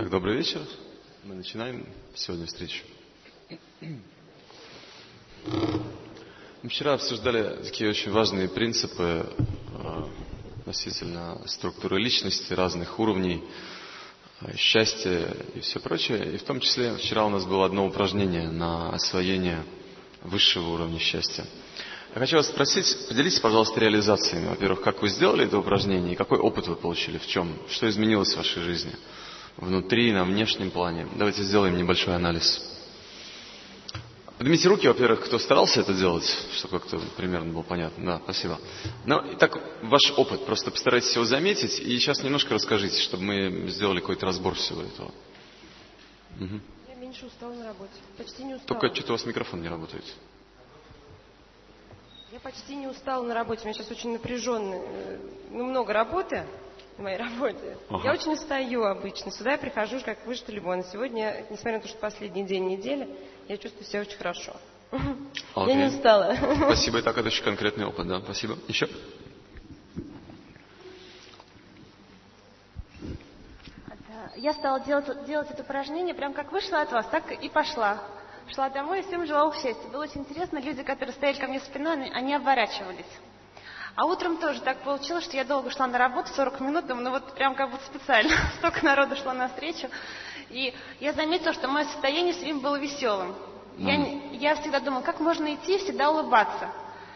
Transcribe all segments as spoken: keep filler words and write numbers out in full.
Так, добрый вечер. Мы начинаем сегодня встречу. Мы вчера обсуждали такие очень важные принципы э, относительно структуры личности, разных уровней, э, счастья и все прочее. И в том числе вчера у нас было одно упражнение на освоение высшего уровня счастья. Я хочу вас спросить, поделитесь, пожалуйста, реализациями. Во-первых, как вы сделали это упражнение и какой опыт вы получили, в чем, что изменилось в вашей жизни, внутри, на внешнем плане. Давайте сделаем небольшой анализ. Поднимите руки, во-первых, кто старался это делать, чтобы как-то примерно было понятно. Да, спасибо. Ну, итак, ваш опыт, просто постарайтесь его заметить и сейчас немножко расскажите, чтобы мы сделали какой-то разбор всего этого. Угу. Я меньше устала на работе, почти не устала. Только что-то у вас микрофон не работает. Я почти не устала на работе, у меня сейчас очень напряженно, ну, много работы на моей работе. Ага. Я очень устаю обычно, сюда я прихожу как выжатый лимон. Сегодня, несмотря на то, что последний день недели, я чувствую себя очень хорошо. Okay. Я не устала. Спасибо, и так это очень конкретный опыт, да, спасибо. Еще? Я стала делать, делать это упражнение, прям как вышла от вас, так и пошла. Шла домой и всем желала счастья. Было очень интересно, люди, которые стояли ко мне спиной, они оборачивались. А утром тоже так получилось, что я долго шла на работу, сорок минут, думаю, ну вот прям как будто специально. Столько народу шло навстречу. И я заметила, что мое состояние все время было веселым. Mm. Я, я всегда думала, как можно идти и всегда улыбаться.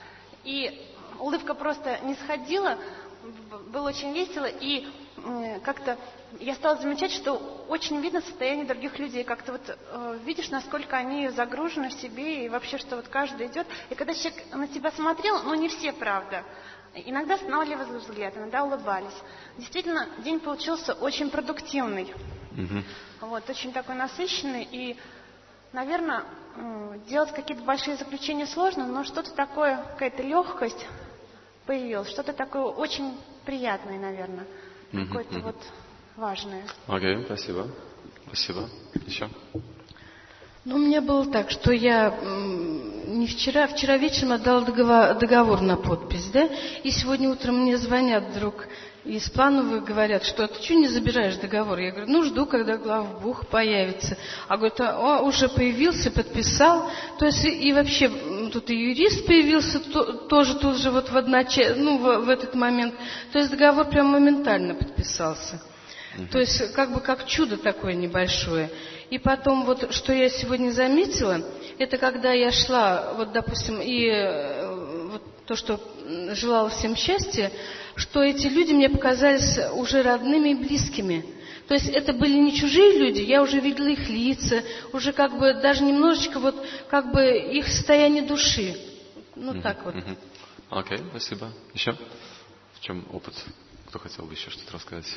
И улыбка просто не сходила, было очень весело. И как-то я стала замечать, что очень видно состояние других людей. Как-то вот э, видишь, насколько они загружены в себе, и вообще, что вот каждый идет. И когда человек на тебя смотрел, ну не все, правда, иногда останавливали взгляд, иногда улыбались. Действительно, день получился очень продуктивный. Mm-hmm. Вот, очень такой насыщенный. И, наверное, э, делать какие-то большие заключения сложно, но что-то такое, какая-то легкость появилась, что-то такое очень приятное, наверное. Mm-hmm. Какое-то mm-hmm. вот важное. Окей, okay, спасибо. Спасибо. Еще? Ну, у меня было так, что я не вчера, вчера вечером отдала договор, договор на подпись, да, и сегодня утром мне звонят вдруг из плановых, говорят, что ты что не забираешь договор? Я говорю, ну, жду, когда главбух появится. А говорят, а, уже появился, подписал. То есть и, и вообще тут и юрист появился то, тоже тут же вот в, одноча... ну, в, в этот момент. То есть договор прям моментально подписался. Uh-huh. То есть как бы как чудо такое небольшое. И потом вот, что я сегодня заметила, это когда я шла, вот допустим, и э, вот то, что желала всем счастья, что эти люди мне показались уже родными и близкими. То есть это были не чужие люди, я уже видела их лица, уже как бы даже немножечко вот как бы их состояние души. Ну uh-huh. так вот. Uh-huh. Окей, okay, спасибо. Еще? В чем опыт? Кто хотел бы еще что-то рассказать?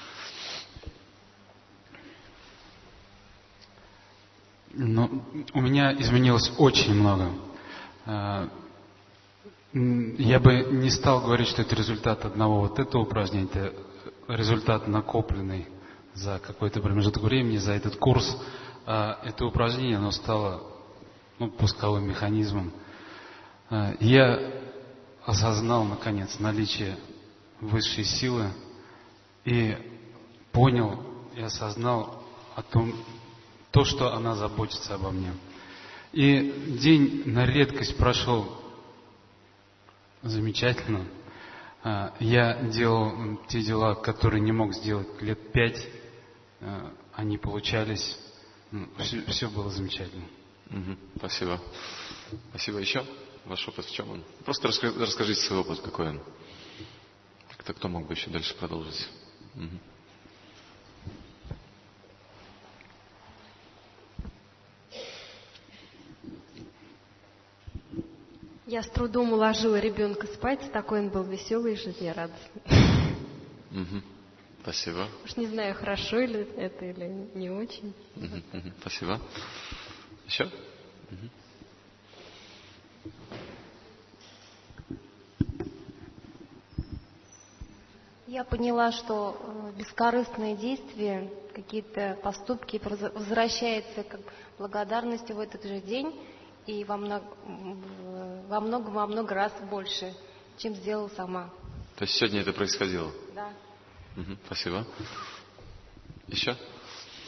Ну, у меня изменилось очень много. Я бы не стал говорить, что это результат одного вот этого упражнения, это результат накопленный за какой-то промежуток времени, за этот курс. Это упражнение, оно стало ну, пусковым механизмом. Я осознал, наконец, наличие высшей силы и понял и осознал о том, то, что она заботится обо мне. И день на редкость прошел замечательно. Я делал те дела, которые не мог сделать лет пять. Они получались. Все, все было замечательно. Угу, спасибо. Спасибо. Еще? Ваш опыт в чем он? Просто расскажите свой опыт, какой он. Как-то кто мог бы еще дальше продолжить? Угу. Я с трудом уложила ребенка спать, такой он был веселый и жизнерадостный. Угу. Спасибо. Уж не знаю, хорошо ли это или не очень. Угу, угу. Спасибо. Еще? Угу. Я поняла, что бескорыстные действия, какие-то поступки возвращаются как благодарностью в этот же день. И во много, во много, во много раз больше, чем сделала сама. То есть сегодня это происходило? Да. Угу, спасибо. Еще?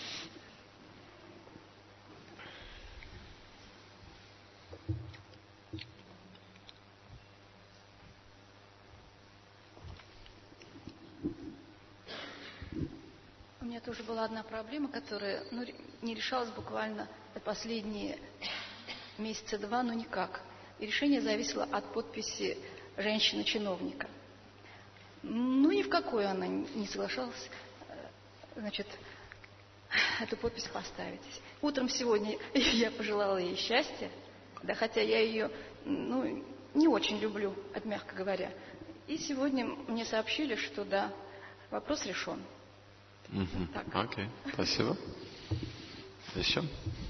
меня тоже была одна проблема, которая ну, не решалась буквально последние месяца два, но никак. И решение зависело от подписи женщины-чиновника. Ну, ни в какую она не соглашалась, значит, эту подпись поставить. Утром сегодня я пожелала ей счастья, да, хотя я ее, ну, не очень люблю, мягко говоря. И сегодня мне сообщили, что да, вопрос решен. Угу. Окей, okay. Спасибо. Еще?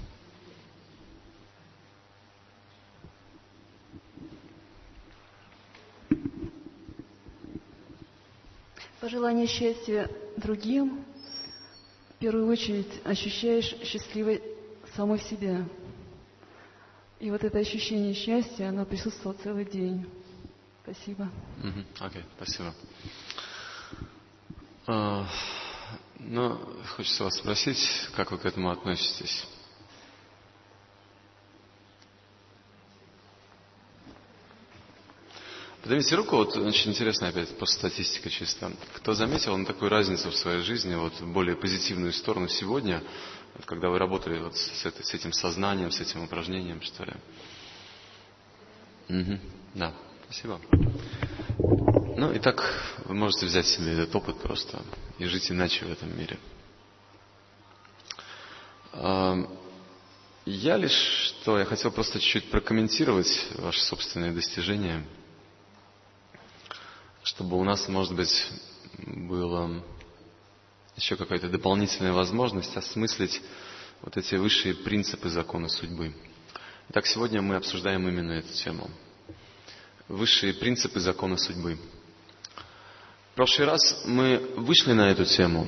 Пожелание счастья другим, в первую очередь ощущаешь счастливой самой себя. И вот это ощущение счастья, оно присутствовало целый день. Спасибо. Окей, mm-hmm. okay, спасибо. Uh, ну, хочется вас спросить, как вы к этому относитесь? Поднимите руку, вот очень интересно опять, просто статистика чисто. Кто заметил на такую разницу в своей жизни, вот в более позитивную сторону сегодня, вот, когда вы работали вот с, этой, с этим сознанием, с этим упражнением, что ли? Угу. Да, спасибо. Ну, и так вы можете взять себе этот опыт просто и жить иначе в этом мире. Я лишь что, я хотел просто чуть-чуть прокомментировать ваши собственные достижения, чтобы у нас, может быть, была еще какая-то дополнительная возможность осмыслить вот эти высшие принципы закона судьбы. Итак, сегодня мы обсуждаем именно эту тему. Высшие принципы закона судьбы. В прошлый раз мы вышли на эту тему.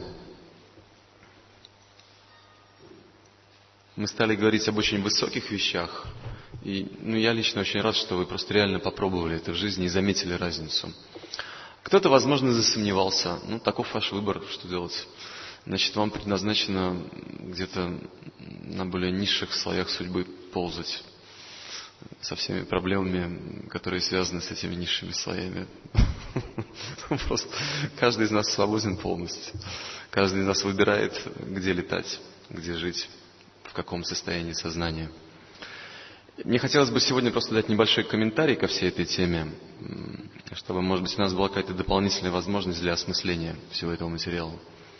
Мы стали говорить об очень высоких вещах. И ну, я лично очень рад, что вы просто реально попробовали это в жизни и заметили разницу. Кто-то, возможно, засомневался. Ну, таков ваш выбор, что делать. Значит, вам предназначено где-то на более низших слоях судьбы ползать со всеми проблемами, которые связаны с этими низшими слоями. Просто каждый из нас свободен полностью. Каждый из нас выбирает, где летать, где жить, в каком состоянии сознания. Мне хотелось бы сегодня просто дать небольшой комментарий ко всей этой теме, чтобы, может быть, у нас была какая-то дополнительная возможность для осмысления всего этого материала.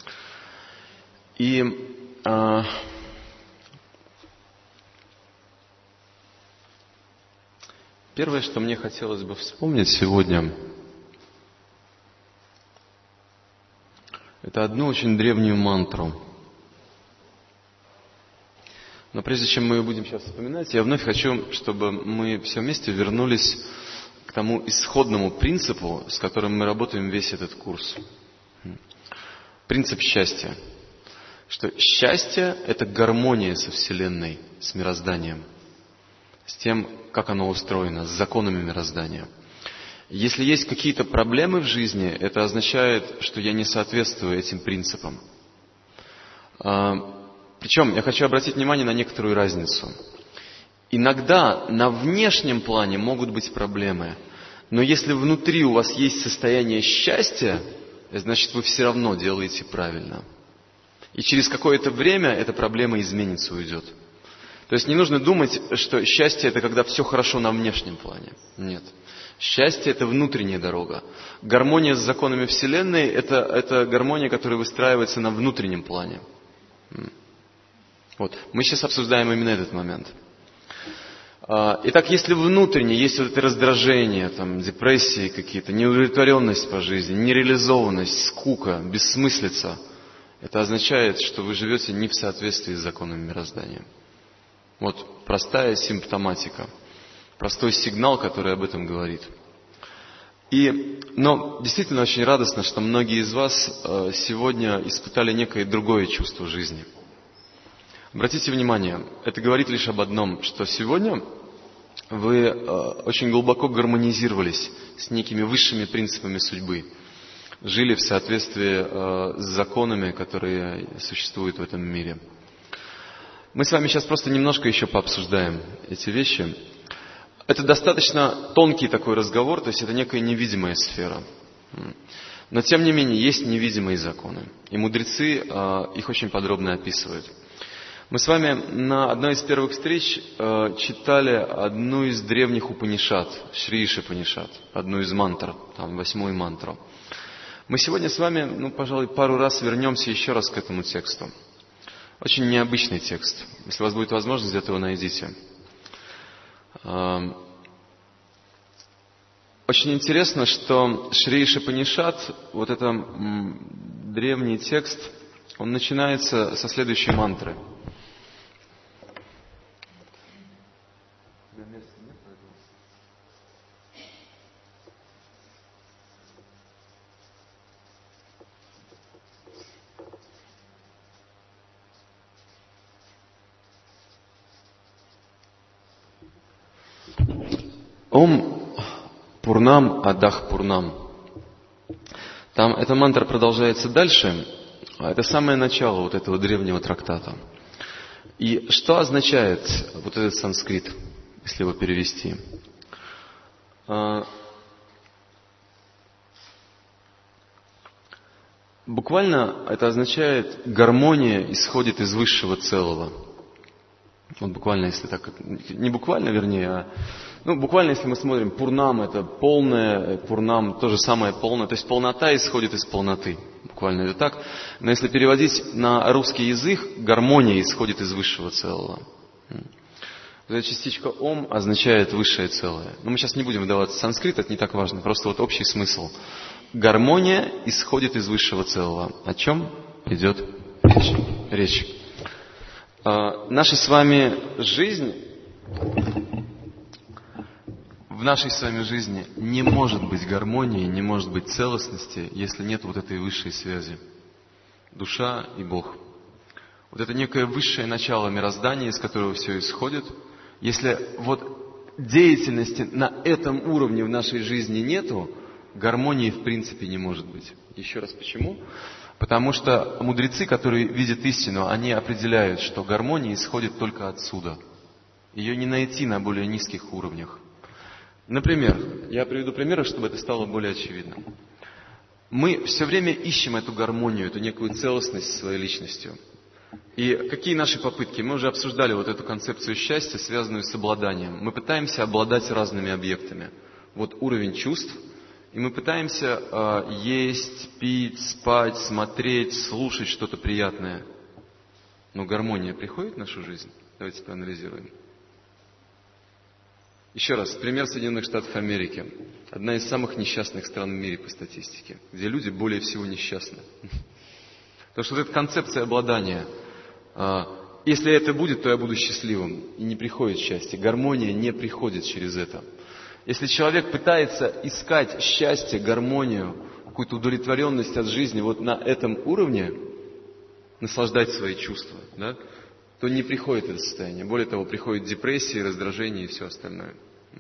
И а, первое, что мне хотелось бы вспомнить сегодня, это одну очень древнюю мантру. Но прежде чем мы ее будем сейчас вспоминать, я вновь хочу, чтобы мы все вместе вернулись к тому исходному принципу, с которым мы работаем весь этот курс. Принцип счастья. Что счастье – это гармония со Вселенной, с мирозданием, с тем, как оно устроено, с законами мироздания. Если есть какие-то проблемы в жизни, это означает, что я не соответствую этим принципам. Причем я хочу обратить внимание на некоторую разницу. Иногда на внешнем плане могут быть проблемы, но если внутри у вас есть состояние счастья, значит вы все равно делаете правильно. И через какое-то время эта проблема изменится, уйдет. То есть не нужно думать, что счастье это когда все хорошо на внешнем плане. Нет. Счастье это внутренняя дорога. Гармония с законами Вселенной это, это гармония, которая выстраивается на внутреннем плане. Вот. Мы сейчас обсуждаем именно этот момент. Итак, если внутренне есть вот это раздражение, там, депрессии какие-то, неудовлетворенность по жизни, нереализованность, скука, бессмыслица, это означает, что вы живете не в соответствии с законами мироздания. Вот простая симптоматика, простой сигнал, который об этом говорит. И, но действительно очень радостно, что многие из вас сегодня испытали некое другое чувство жизни. Обратите внимание, это говорит лишь об одном, что сегодня вы э, очень глубоко гармонизировались с некими высшими принципами судьбы, жили в соответствии э, с законами, которые существуют в этом мире. Мы с вами сейчас просто немножко еще пообсуждаем эти вещи. Это достаточно тонкий такой разговор, то есть это некая невидимая сфера. Но тем не менее есть невидимые законы. И мудрецы э, их очень подробно описывают. Мы с вами на одной из первых встреч э, читали одну из древних Упанишад, Шри Ишипанишад, одну из мантр, там восьмую мантру. Мы сегодня с вами, ну, пожалуй, пару раз вернемся еще раз к этому тексту. Очень необычный текст. Если у вас будет возможность, где-то его найдите. Э, очень интересно, что Шри Ишипанишад, вот этот м, древний текст, он начинается со следующей мантры. Ом Пурнам Адах Пурнам. Там эта мантра продолжается дальше, а это самое начало вот этого древнего трактата. И что означает вот этот санскрит, если его перевести? А, буквально это означает гармония исходит из высшего целого. Вот буквально, если так, не буквально, вернее, а ну, буквально, если мы смотрим, пурнам это полное, пурнам то же самое полное, то есть полнота исходит из полноты. Буквально это так. Но если переводить на русский язык, гармония исходит из высшего целого. Эта частичка ом означает высшее целое. Но мы сейчас не будем вдаваться в санскрит, это не так важно, просто вот общий смысл. Гармония исходит из высшего целого. О чем идет речь? речь. А, наша с вами жизнь, в нашей с вами жизни не может быть гармонии, не может быть целостности, если нет вот этой высшей связи. Душа и Бог. Вот это некое высшее начало мироздания, из которого все исходит. Если вот деятельности на этом уровне в нашей жизни нету, гармонии в принципе не может быть. Еще раз почему? Потому что мудрецы, которые видят истину, они определяют, что гармония исходит только отсюда. Ее не найти на более низких уровнях. Например, я приведу примеры, чтобы это стало более очевидным. Мы все время ищем эту гармонию, эту некую целостность своей личностью. И какие наши попытки? Мы уже обсуждали вот эту концепцию счастья, связанную с обладанием. Мы пытаемся обладать разными объектами. Вот уровень чувств. И мы пытаемся э, есть, пить, спать, смотреть, слушать что-то приятное. Но гармония приходит в нашу жизнь? Давайте проанализируем. Еще раз, пример Соединенных Штатов Америки. Одна из самых несчастных стран в мире по статистике, где люди более всего несчастны. Потому что вот эта концепция обладания, э, если это будет, то я буду счастливым. И не приходит счастье. Гармония не приходит через это. Если человек пытается искать счастье, гармонию, какую-то удовлетворенность от жизни вот на этом уровне, наслаждать свои чувства, да, то не приходит это состояние. Более того, приходит депрессия, раздражение и все остальное.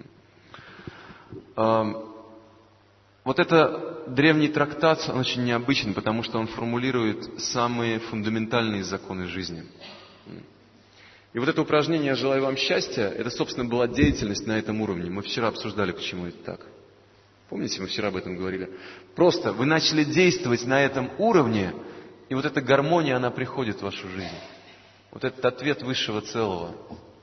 Вот это древний трактат, он очень необычен, потому что он формулирует самые фундаментальные законы жизни. И вот это упражнение «Я желаю вам счастья», это, собственно, была деятельность на этом уровне. Мы вчера обсуждали, почему это так. Помните, мы вчера об этом говорили? Просто вы начали действовать на этом уровне, и вот эта гармония, она приходит в вашу жизнь. Вот этот ответ высшего целого.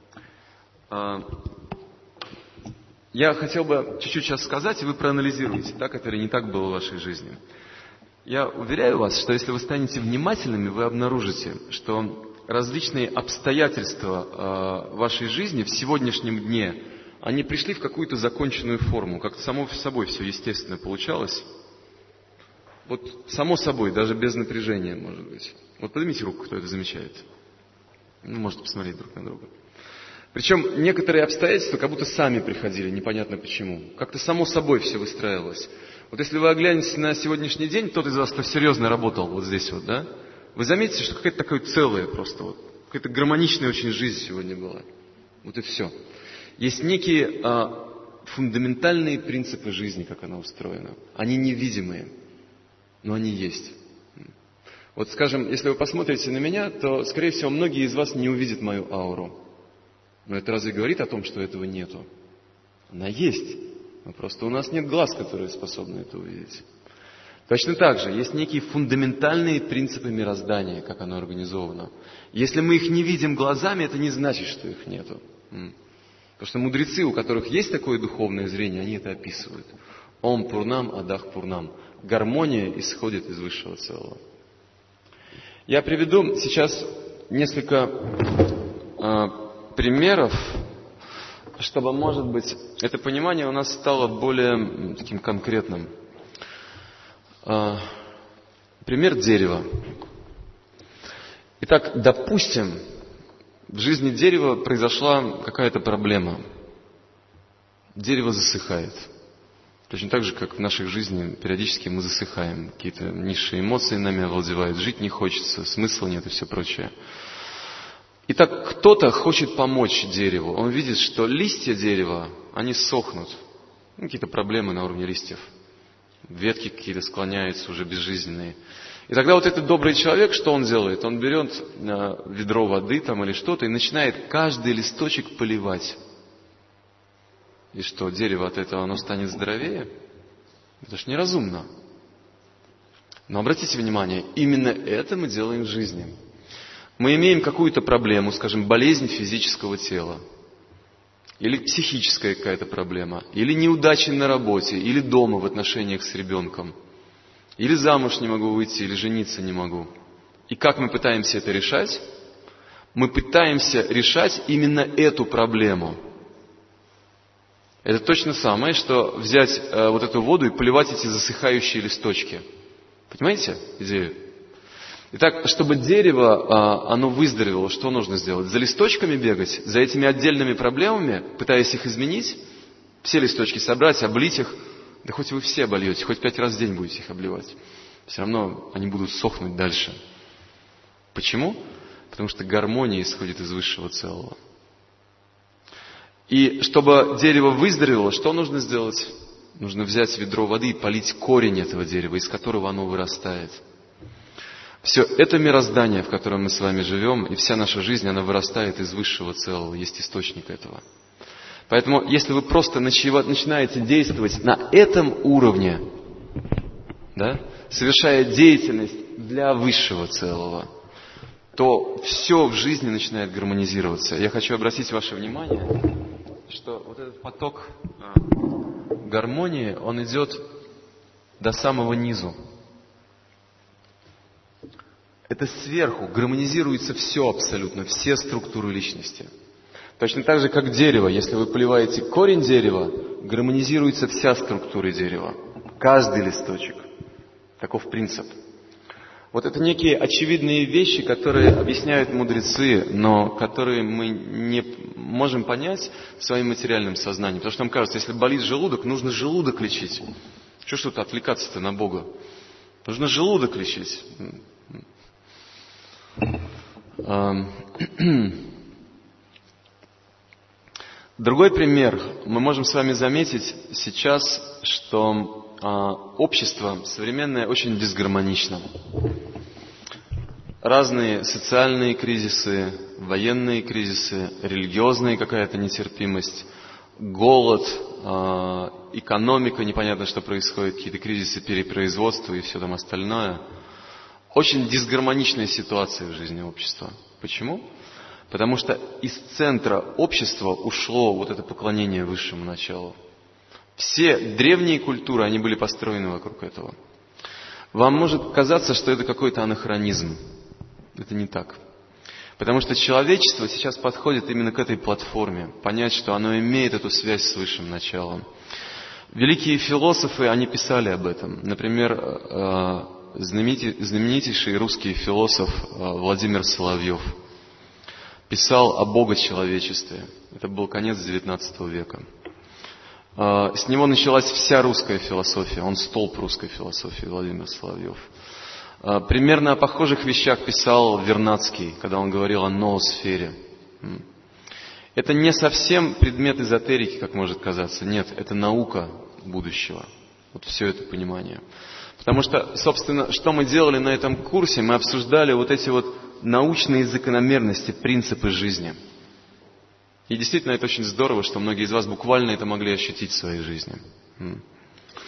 Я хотел бы чуть-чуть сейчас сказать, и вы проанализируете, так это или не так было в вашей жизни. Я уверяю вас, что если вы станете внимательными, вы обнаружите, что различные обстоятельства э, вашей жизни в сегодняшнем дне, они пришли в какую-то законченную форму. Как-то само собой все естественно получалось. Вот само собой, даже без напряжения, может быть. Вот поднимите руку, кто это замечает. Ну, можете посмотреть друг на друга. Причем некоторые обстоятельства как будто сами приходили, непонятно почему. Как-то само собой все выстраивалось. Вот если вы оглянетесь на сегодняшний день, тот из вас, кто серьезно работал вот здесь вот, да, вы заметите, что какая-то такое целое просто, вот, какая-то гармоничная очень жизнь сегодня была. Вот и все. Есть некие а, фундаментальные принципы жизни, как она устроена. Они невидимые, но они есть. Вот, скажем, если вы посмотрите на меня, то, скорее всего, многие из вас не увидят мою ауру. Но это разве говорит о том, что этого нету? Она есть. Но просто у нас нет глаз, которые способны это увидеть. Точно так же есть некие фундаментальные принципы мироздания, как оно организовано. Если мы их не видим глазами, это не значит, что их нету. Потому что мудрецы, у которых есть такое духовное зрение, они это описывают. Ом Пурнам, Адах Пурнам. Гармония исходит из высшего целого. Я приведу сейчас несколько э, примеров, чтобы, может быть, это понимание у нас стало более таким конкретным. Э, пример дерева. Итак, допустим, в жизни дерева произошла какая-то проблема. Дерево засыхает. Точно так же, как в нашей жизни периодически мы засыхаем. Какие-то низшие эмоции нами овладевают, жить не хочется, смысла нет и все прочее. Итак, кто-то хочет помочь дереву. Он видит, что листья дерева, они сохнут. Ну, какие-то проблемы на уровне листьев. Ветки какие-то склоняются, уже безжизненные. И тогда вот этот добрый человек, что он делает? Он берет ведро воды там или что-то и начинает каждый листочек поливать. И что, дерево от этого оно станет здоровее? Это ж неразумно. Но обратите внимание, именно это мы делаем в жизни. Мы имеем какую-то проблему, скажем, болезнь физического тела. Или психическая какая-то проблема. Или неудачи на работе, или дома в отношениях с ребенком. Или замуж не могу выйти, или жениться не могу. И как мы пытаемся это решать? Мы пытаемся решать именно эту проблему. Это точно самое, что взять э, вот эту воду и поливать эти засыхающие листочки. Понимаете идею? Итак, чтобы дерево, э, оно выздоровело, что нужно сделать? За листочками бегать, за этими отдельными проблемами, пытаясь их изменить, все листочки собрать, облить их. Да хоть вы все обольете, хоть пять раз в день будете их обливать. Все равно они будут сохнуть дальше. Почему? Потому что гармония исходит из высшего целого. И чтобы дерево выздоровело, что нужно сделать? Нужно взять ведро воды и полить корень этого дерева, из которого оно вырастает. Все это мироздание, в котором мы с вами живем, и вся наша жизнь, она вырастает из высшего целого, есть источник этого. Поэтому, если вы просто начинаете действовать на этом уровне, да, совершая деятельность для высшего целого, то все в жизни начинает гармонизироваться. Я хочу обратить ваше внимание, что вот этот поток гармонии, он идет до самого низу. Это сверху гармонизируется все абсолютно, все структуры личности. Точно так же, как дерево. Если вы поливаете корень дерева, гармонизируется вся структура дерева. Каждый листочек. Таков принцип. Вот это некие очевидные вещи, которые объясняют мудрецы, но которые мы не можем понять своим материальным сознанием. Потому что нам кажется, если болит желудок, нужно желудок лечить. Что ж тут отвлекаться-то на Бога? Нужно желудок лечить. Другой пример. Мы можем с вами заметить сейчас, что общество современное очень дисгармонично. Разные социальные кризисы, военные кризисы, религиозная какая-то нетерпимость, голод, экономика, непонятно, что происходит, какие-то кризисы перепроизводства и все там остальное. Очень дисгармоничная ситуация в жизни общества. Почему? Потому что из центра общества ушло вот это поклонение высшему началу. Все древние культуры, они были построены вокруг этого. Вам может казаться, что это какой-то анахронизм. Это не так. Потому что человечество сейчас подходит именно к этой платформе. Понять, что оно имеет эту связь с высшим началом. Великие философы, они писали об этом. Например, знаменитейший русский философ Владимир Соловьев писал о богочеловечестве. Это был конец девятнадцатого века. С него началась вся русская философия. Он столб русской философии, Владимир Соловьев. Примерно о похожих вещах писал Вернадский, когда он говорил о ноосфере. Это не совсем предмет эзотерики, как может казаться. Нет, это наука будущего. Вот все это понимание. Потому что, собственно, что мы делали на этом курсе? Мы обсуждали вот эти вот научные закономерности, принципы жизни. И действительно, это очень здорово, что многие из вас буквально это могли ощутить в своей жизни.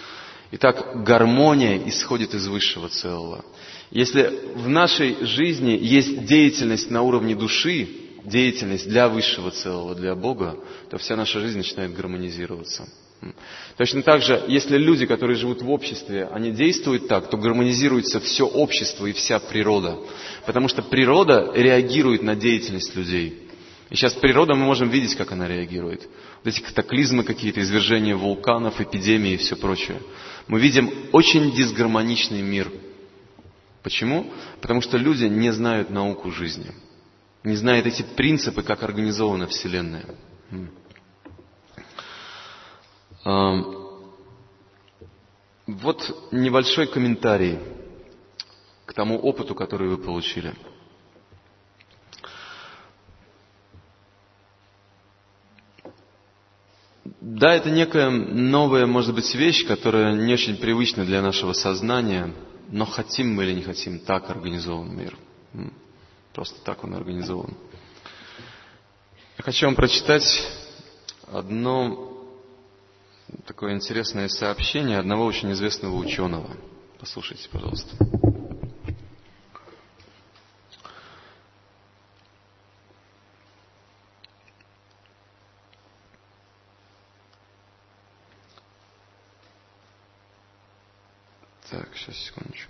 Итак, гармония исходит из высшего целого. Если в нашей жизни есть деятельность на уровне души, деятельность для высшего целого, для Бога, то вся наша жизнь начинает гармонизироваться. Точно так же, если люди, которые живут в обществе, они действуют так, то гармонизируется все общество и вся природа. Потому что природа реагирует на деятельность людей. И сейчас природа, мы можем видеть, как она реагирует. Вот эти катаклизмы какие-то, извержения вулканов, эпидемии и все прочее. Мы видим очень дисгармоничный мир. Почему? Потому что люди не знают науку жизни. Не знают эти принципы, как организована Вселенная. Вот небольшой комментарий к тому опыту, который вы получили. Да, это некая новая, может быть, вещь, которая не очень привычна для нашего сознания, но хотим мы или не хотим, так организован мир. Просто так он организован. Я хочу вам прочитать одно такое интересное сообщение одного очень известного ученого. Послушайте, пожалуйста. Так, сейчас, секундочку.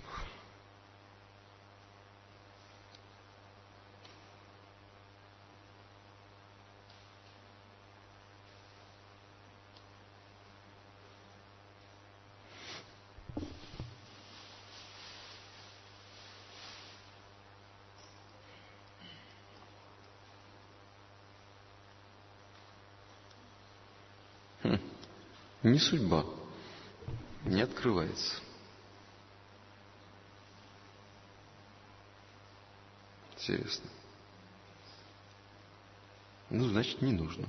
Хм. Не судьба. Не открывается. Интересно. Ну, значит, не нужно.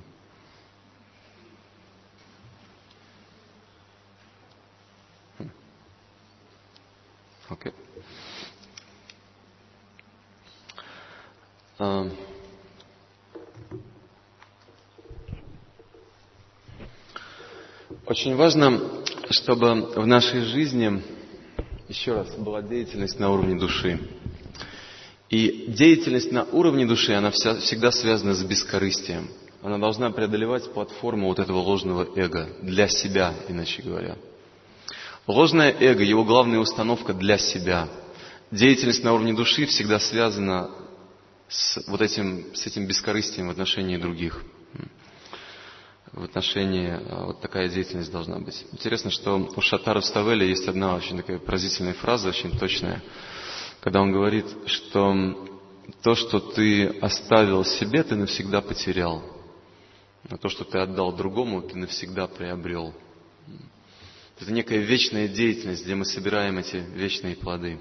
Хм. Окей. А... Очень важно, чтобы в нашей жизни, еще раз, была деятельность на уровне души. И деятельность на уровне души, она вся, всегда связана с бескорыстием. Она должна преодолевать платформу вот этого ложного эго, для себя, иначе говоря. Ложное эго, его главная установка для себя. Деятельность на уровне души всегда связана с вот этим, с этим бескорыстием в отношении других. В отношении, вот такая деятельность должна быть. Интересно, что у Шатара Ставеля есть одна очень такая поразительная фраза, очень точная, когда он говорит, что то, что ты оставил себе, ты навсегда потерял. А то, что ты отдал другому, ты навсегда приобрел. Это некая вечная деятельность, где мы собираем эти вечные плоды.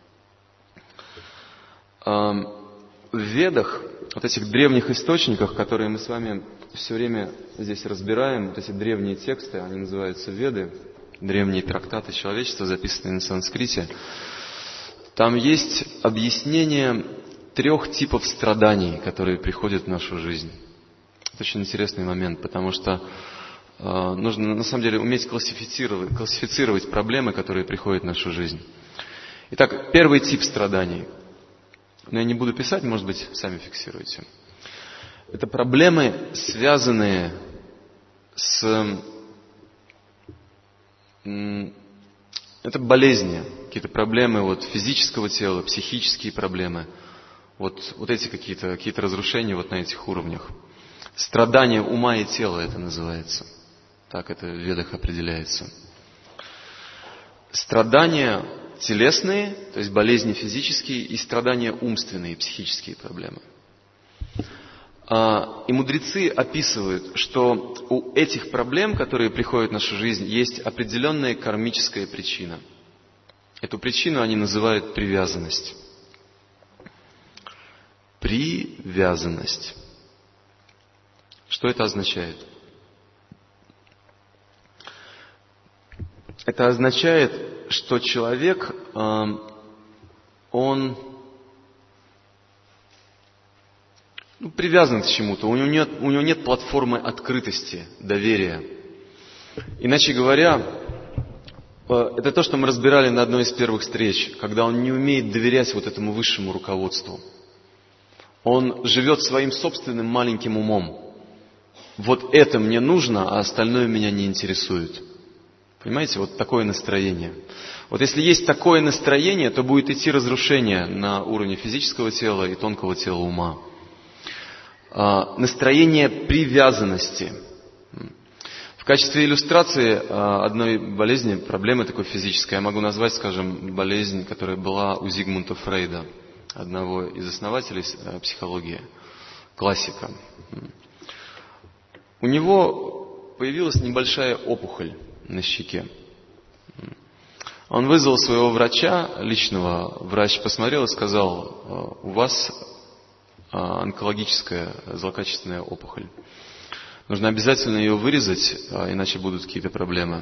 В Ведах, вот этих древних источниках, которые мы с вами все время здесь разбираем, вот эти древние тексты, они называются Веды, древние трактаты человечества, записанные на санскрите, там есть объяснение трех типов страданий, которые приходят в нашу жизнь. Это очень интересный момент, потому что э, нужно на самом деле уметь классифицировать, классифицировать проблемы, которые приходят в нашу жизнь. Итак, первый тип страданий. Но я не буду писать, может быть, сами фиксируете. Это проблемы, связанные с... Это болезни, какие-то проблемы вот, физического тела, психические проблемы. Вот, вот эти какие-то, какие-то разрушения вот на этих уровнях. Страдания ума и тела это называется. Так это в Ведах определяется. Страдания телесные, то есть болезни физические, и страдания умственные, психические проблемы. И мудрецы описывают, что у этих проблем, которые приходят в нашу жизнь, есть определенная кармическая причина. Эту причину они называют привязанность. Привязанность. Что это означает? Это означает, что человек, он ну, привязан к чему-то, у него нет, у него нет платформы открытости, доверия. Иначе говоря, Это то, что мы разбирали на одной из первых встреч, когда он не умеет доверять вот этому высшему руководству. Он живет своим собственным маленьким умом. Вот это мне нужно, а остальное меня не интересует. Понимаете, вот такое настроение. Вот если есть такое настроение, то будет идти разрушение на уровне физического тела и тонкого тела ума. А, настроение привязанности. В качестве иллюстрации одной болезни, проблемы такой физической, я могу назвать, скажем, болезнь, которая была у Зигмунда Фрейда, одного из основателей психологии, классика. У него появилась небольшая опухоль на щеке. Он вызвал своего врача, личного, врач посмотрел и сказал: у вас онкологическая злокачественная опухоль. Нужно обязательно ее вырезать, иначе будут какие-то проблемы.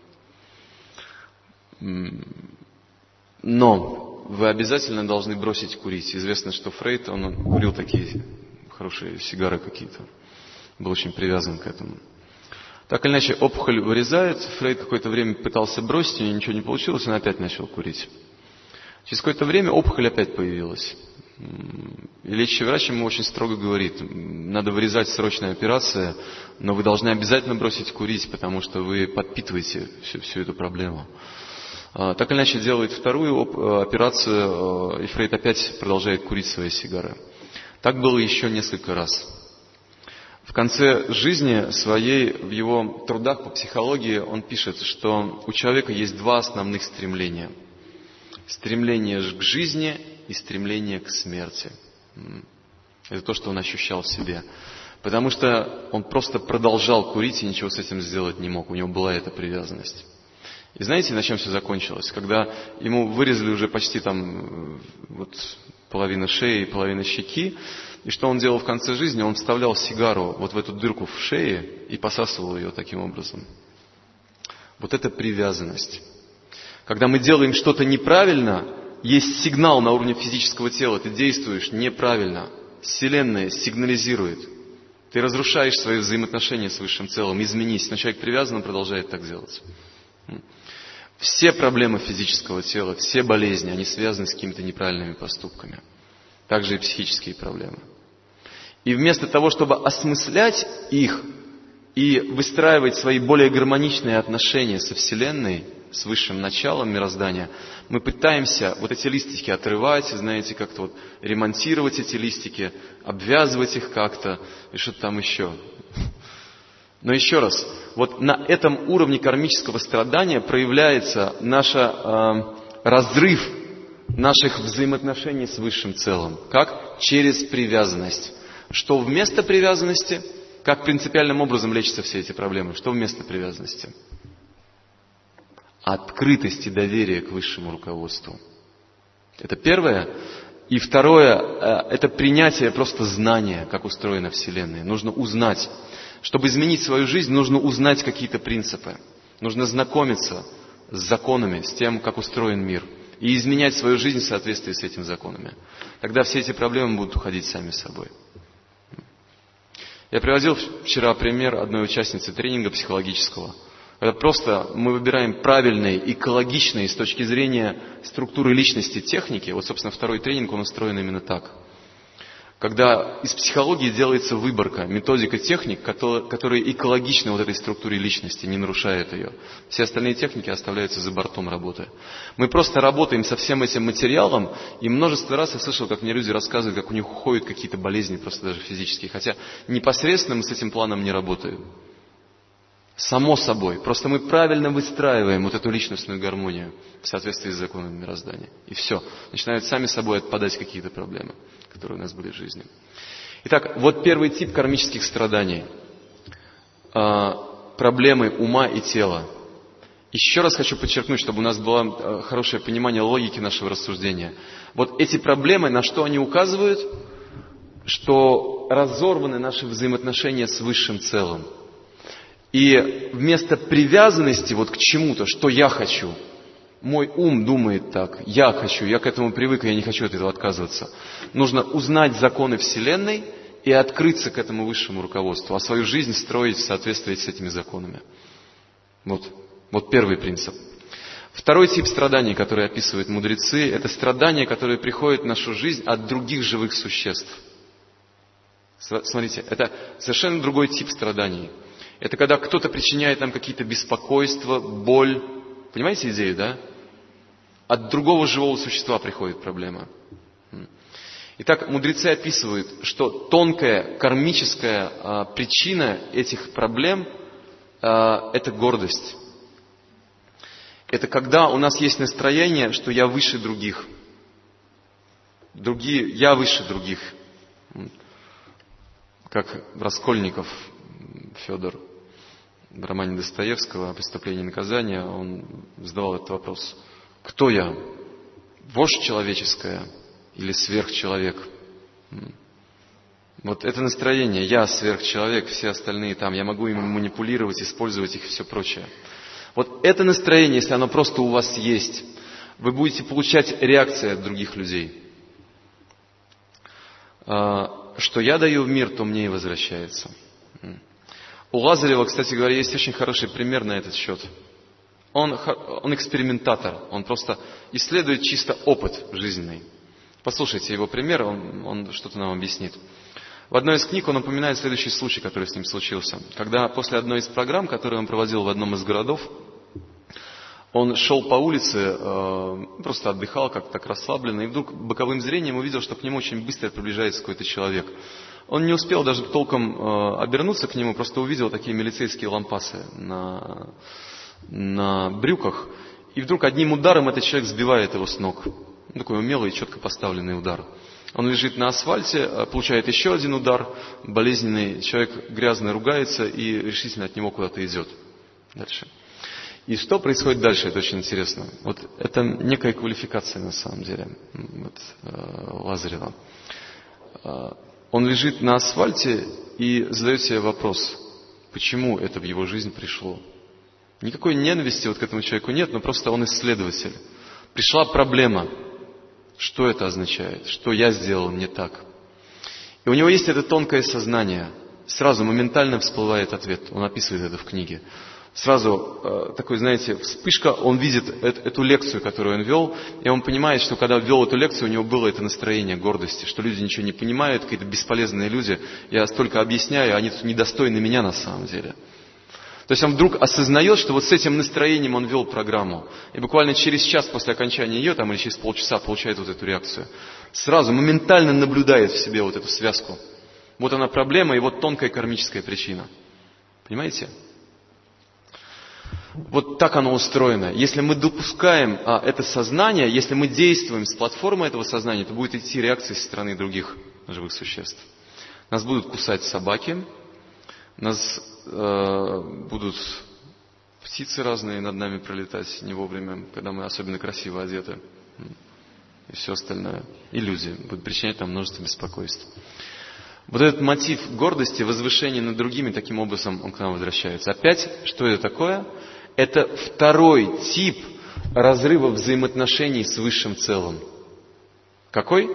Но вы обязательно должны бросить курить. Известно, что Фрейд, он курил такие хорошие сигары какие-то. Был очень привязан к этому. Так или иначе, опухоль вырезают. Фрейд какое-то время пытался бросить, у него ничего не получилось, он опять начал курить. Через какое-то время опухоль опять появилась. И лечащий врач ему очень строго говорит: надо вырезать, срочная операция, но вы должны обязательно бросить курить, потому что вы подпитываете всю, всю эту проблему. Так или иначе делает вторую операцию, и Фрейд опять продолжает курить свои сигары. Так было еще несколько раз. В конце жизни своей, в его трудах по психологии, он пишет, что у человека есть два основных стремления. Стремление к жизни и стремление к смерти. Это то, что он ощущал в себе. Потому что он просто продолжал курить и ничего с этим сделать не мог. У него была эта привязанность. И знаете, на чем все закончилось? Когда ему вырезали уже почти там вот, половину шеи и половину щеки, и что он делал в конце жизни? Он вставлял сигару вот в эту дырку в шее и посасывал ее таким образом. Вот это привязанность. Когда мы делаем что-то неправильно, есть сигнал на уровне физического тела, ты действуешь неправильно. Вселенная сигнализирует. Ты разрушаешь свои взаимоотношения с высшим целым. Изменись. Но человек привязан, он продолжает так делать. Все проблемы физического тела, все болезни, они связаны с какими-то неправильными поступками. Также и психические проблемы. И вместо того, чтобы осмыслять их и выстраивать свои более гармоничные отношения со Вселенной, с высшим началом мироздания, мы пытаемся вот эти листики отрывать, знаете, как-то вот ремонтировать эти листики, обвязывать их как-то и что-то там еще. Но еще раз, вот на этом уровне кармического страдания проявляется наш э, разрыв наших взаимоотношений с высшим целым. Как? Через привязанность. Что вместо привязанности? Как принципиальным образом лечатся все эти проблемы? Что вместо привязанности? Открытость и доверие к высшему руководству. Это первое. И второе, это принятие просто знания, как устроена Вселенная. Нужно узнать. Чтобы изменить свою жизнь, нужно узнать какие-то принципы. Нужно знакомиться с законами, с тем, как устроен мир. И изменять свою жизнь в соответствии с этими законами. Тогда все эти проблемы будут уходить сами собой. Я приводил вчера пример одной участницы тренинга психологического. Это просто мы выбираем правильные, экологичные с точки зрения структуры личности техники. Вот, собственно, второй тренинг, он устроен именно так. Когда из психологии делается выборка, методика техник, которые экологичны вот этой структуре личности, не нарушают ее. Все остальные техники оставляются за бортом работы. Мы просто работаем со всем этим материалом, и множество раз я слышал, как мне люди рассказывают, как у них уходят какие-то болезни, просто даже физические. Хотя непосредственно мы с этим планом не работаем. Само собой. Просто мы правильно выстраиваем вот эту личностную гармонию в соответствии с законами мироздания. И все. Начинают сами собой отпадать какие-то проблемы, которые у нас были в жизни. Итак, вот первый тип кармических страданий. Проблемы ума и тела. Еще раз хочу подчеркнуть, чтобы у нас было хорошее понимание логики нашего рассуждения. Вот эти проблемы, на что они указывают? Что разорваны наши взаимоотношения с высшим целым. И вместо привязанности вот к чему-то, что я хочу, мой ум думает так, я хочу, я к этому привык, я не хочу от этого отказываться. Нужно узнать законы Вселенной и открыться к этому высшему руководству, а свою жизнь строить в соответствии с этими законами. Вот, вот первый принцип. Второй тип страданий, который описывают мудрецы, это страдания, которые приходят в нашу жизнь от других живых существ. Смотрите, это совершенно другой тип страданий. Это когда кто-то причиняет нам какие-то беспокойства, боль. Понимаете идею, да? От другого живого существа приходит проблема. Итак, мудрецы описывают, что тонкая кармическая а, причина этих проблем а, – это гордость. Это когда у нас есть настроение, что я выше других. Другие, я выше других. Как Раскольников Федор в романе Достоевского «Преступление и наказание», он задавал этот вопрос. Кто я? Вождь человеческая или сверхчеловек? Вот это настроение. Я сверхчеловек, все остальные там. Я могу ими манипулировать, использовать их и все прочее. Вот это настроение, если оно просто у вас есть, вы будете получать реакции от других людей. Что я даю в мир, то мне и возвращается. У Лазарева, кстати говоря, есть очень хороший пример на этот счет. Он, он экспериментатор, он просто исследует чисто опыт жизненный. Послушайте его пример, он, он что-то нам объяснит. В одной из книг он упоминает следующий случай, который с ним случился. Когда после одной из программ, которую он проводил в одном из городов, он шел по улице, э, просто отдыхал как-то так расслабленно, и вдруг боковым зрением увидел, что к нему очень быстро приближается какой-то человек. Он не успел даже толком э, обернуться к нему, просто увидел такие милицейские лампасы на, на брюках, и вдруг одним ударом этот человек сбивает его с ног. Такой умелый, четко поставленный удар. Он лежит на асфальте, получает еще один удар, болезненный, человек грязно ругается и решительно от него куда-то идет дальше. И что происходит дальше, это очень интересно. Вот это некая квалификация на самом деле вот, э, Лазарева. Э, он лежит на асфальте и задает себе вопрос, почему это в его жизнь пришло. Никакой ненависти вот к этому человеку нет, но просто он исследователь. Пришла проблема. Что это означает? Что я сделал не так? И у него есть это тонкое сознание. Сразу моментально всплывает ответ. Он описывает это в книге. Сразу э, такой, знаете, вспышка, он видит эту, эту лекцию, которую он вел, и он понимает, что когда вел эту лекцию, у него было это настроение гордости, что люди ничего не понимают, какие-то бесполезные люди. Я столько объясняю, они тут недостойны меня на самом деле. То есть он вдруг осознает, что вот с этим настроением он вел программу. И буквально через час после окончания ее, там, или через полчаса получает вот эту реакцию. Сразу, моментально наблюдает в себе вот эту связку. Вот она проблема и вот тонкая кармическая причина. Понимаете? Вот так оно устроено. Если мы допускаем а, это сознание, если мы действуем с платформы этого сознания, то будет идти реакция со стороны других живых существ. Нас будут кусать собаки, нас э, будут птицы разные над нами пролетать не вовремя, когда мы особенно красиво одеты, и все остальное. И люди будут причинять нам множество беспокойств. Вот этот мотив гордости, возвышения над другими, таким образом он к нам возвращается. Опять, что это такое? Это второй тип разрыва взаимоотношений с высшим целым. Какой?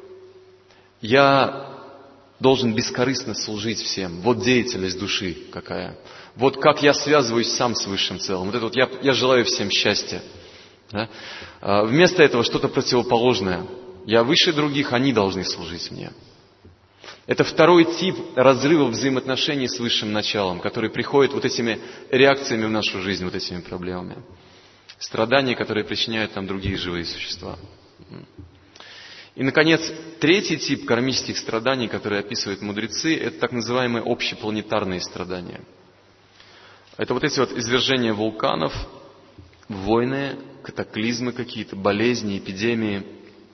Я должен бескорыстно служить всем. Вот деятельность души какая. Вот как я связываюсь сам с высшим целым. Вот это вот я, я желаю всем счастья. Да? А вместо этого что-то противоположное. Я выше других, они должны служить мне. Это второй тип разрыва взаимоотношений с высшим началом, который приходит вот этими реакциями в нашу жизнь, вот этими проблемами. Страдания, которые причиняют нам другие живые существа. И, наконец, третий тип кармических страданий, которые описывают мудрецы, это так называемые общепланетарные страдания. Это вот эти вот извержения вулканов, войны, катаклизмы какие-то, болезни, эпидемии.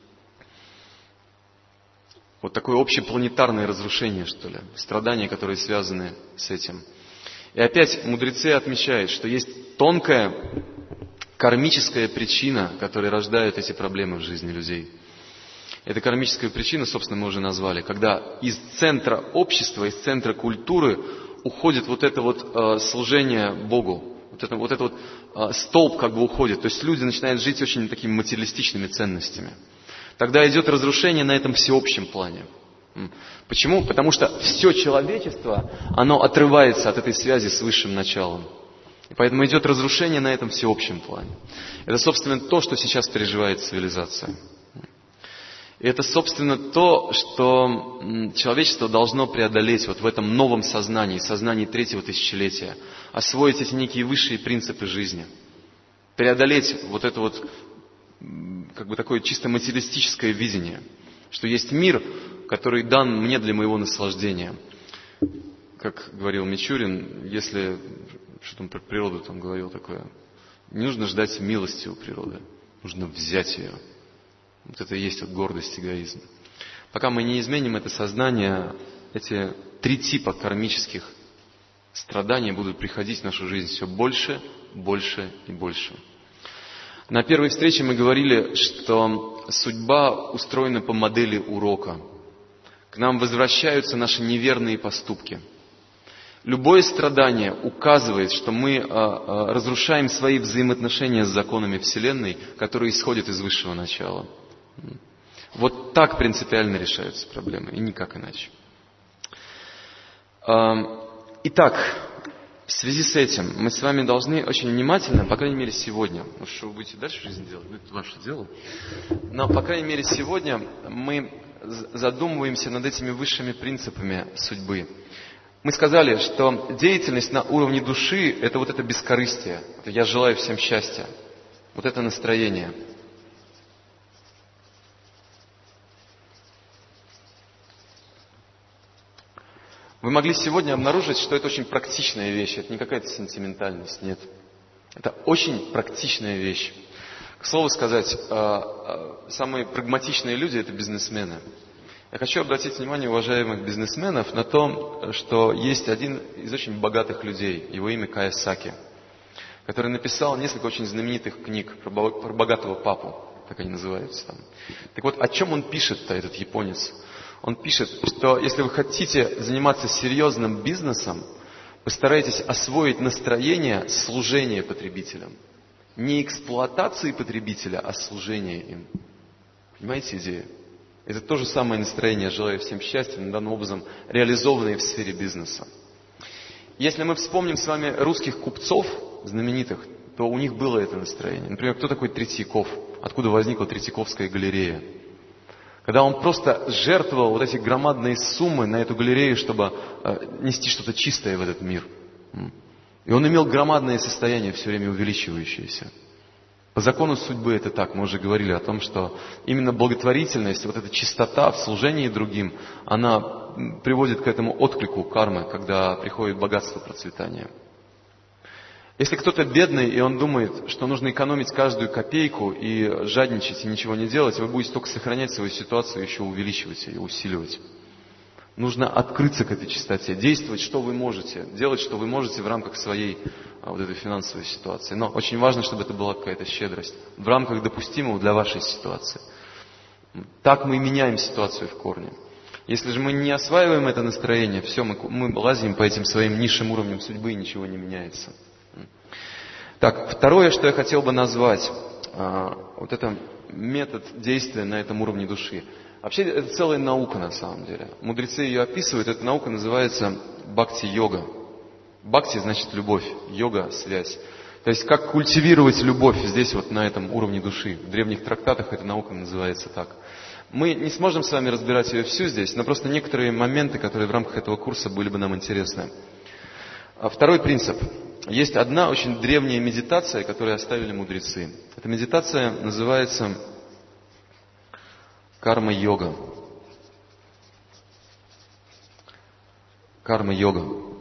Вот такое общепланетарное разрушение, что ли, страдания, которые связаны с этим. И опять мудрецы отмечают, что есть тонкая кармическая причина, которая рождает эти проблемы в жизни людей. Эта кармическая причина, собственно, мы уже назвали, когда из центра общества, из центра культуры уходит вот это вот э, служение Богу. Вот это вот, это вот э, столб как бы уходит. То есть люди начинают жить очень такими материалистичными ценностями. Тогда идет разрушение на этом всеобщем плане. Почему? Потому что все человечество, оно отрывается от этой связи с высшим началом. И поэтому идет разрушение на этом всеобщем плане. Это, собственно, то, что сейчас переживает цивилизация. И это, собственно, то, что человечество должно преодолеть вот в этом новом сознании, сознании третьего тысячелетия, освоить эти некие высшие принципы жизни, преодолеть вот это вот, как бы такое чисто материалистическое видение, что есть мир, который дан мне для моего наслаждения. Как говорил Мичурин, если, что там про природу там говорил такое, не нужно ждать милости у природы, нужно взять ее. Вот это и есть вот гордость, эгоизм. Пока мы не изменим это сознание, эти три типа кармических страданий будут приходить в нашу жизнь все больше, больше и больше. На первой встрече мы говорили, что судьба устроена по модели урока. К нам возвращаются наши неверные поступки. Любое страдание указывает, что мы а, а, разрушаем свои взаимоотношения с законами Вселенной, которые исходят из высшего начала. Вот так принципиально решаются проблемы, и никак иначе. Итак, в связи с этим мы с вами должны очень внимательно, по крайней мере сегодня, может, что вы будете дальше в жизни делать, это ваше дело, но, по крайней мере, сегодня мы задумываемся над этими высшими принципами судьбы. Мы сказали, что деятельность на уровне души – это вот это бескорыстие, это «я желаю всем счастья», вот это настроение. Вы могли сегодня обнаружить, что это очень практичная вещь, это не какая-то сентиментальность, нет. Это очень практичная вещь. К слову сказать, самые прагматичные люди – это бизнесмены. Я хочу обратить внимание уважаемых бизнесменов на то, что есть один из очень богатых людей, его имя Кайосаки, который написал несколько очень знаменитых книг про богатого папу, так они называются там. Так вот, о чем он пишет-то, этот японец? Он пишет, что если вы хотите заниматься серьезным бизнесом, постарайтесь освоить настроение служения потребителям. Не эксплуатации потребителя, а служения им. Понимаете идею? Это то же самое настроение, желаю всем счастья, но данным образом реализованное в сфере бизнеса. Если мы вспомним с вами русских купцов знаменитых, то у них было это настроение. Например, кто такой Третьяков? Откуда возникла Третьяковская галерея? Когда он просто жертвовал вот эти громадные суммы на эту галерею, чтобы э, нести что-то чистое в этот мир. И он имел громадное состояние, все время увеличивающееся. По закону судьбы это так. Мы уже говорили о том, что именно благотворительность, вот эта чистота в служении другим, она приводит к этому отклику кармы, когда приходит богатство, процветание. Если кто-то бедный, и он думает, что нужно экономить каждую копейку и жадничать и ничего не делать, вы будете только сохранять свою ситуацию, еще увеличивать ее, усиливать. Нужно открыться к этой чистоте, действовать, что вы можете, делать, что вы можете в рамках своей а, вот этой финансовой ситуации. Но очень важно, чтобы это была какая-то щедрость в рамках допустимого для вашей ситуации. Так мы и меняем ситуацию в корне. Если же мы не осваиваем это настроение, все, мы, мы лазим по этим своим низшим уровням судьбы, и ничего не меняется. Так, второе, что я хотел бы назвать, а, вот это метод действия на этом уровне души. Вообще, это целая наука на самом деле. Мудрецы ее описывают, эта наука называется бхакти-йога. Бхакти значит любовь, йога – связь. То есть, как культивировать любовь здесь вот на этом уровне души. В древних трактатах эта наука называется так. Мы не сможем с вами разбирать ее всю здесь, но просто некоторые моменты, которые в рамках этого курса были бы нам интересны. Второй принцип. Есть одна очень древняя медитация, которую оставили мудрецы. Эта медитация называется карма-йога. Карма-йога.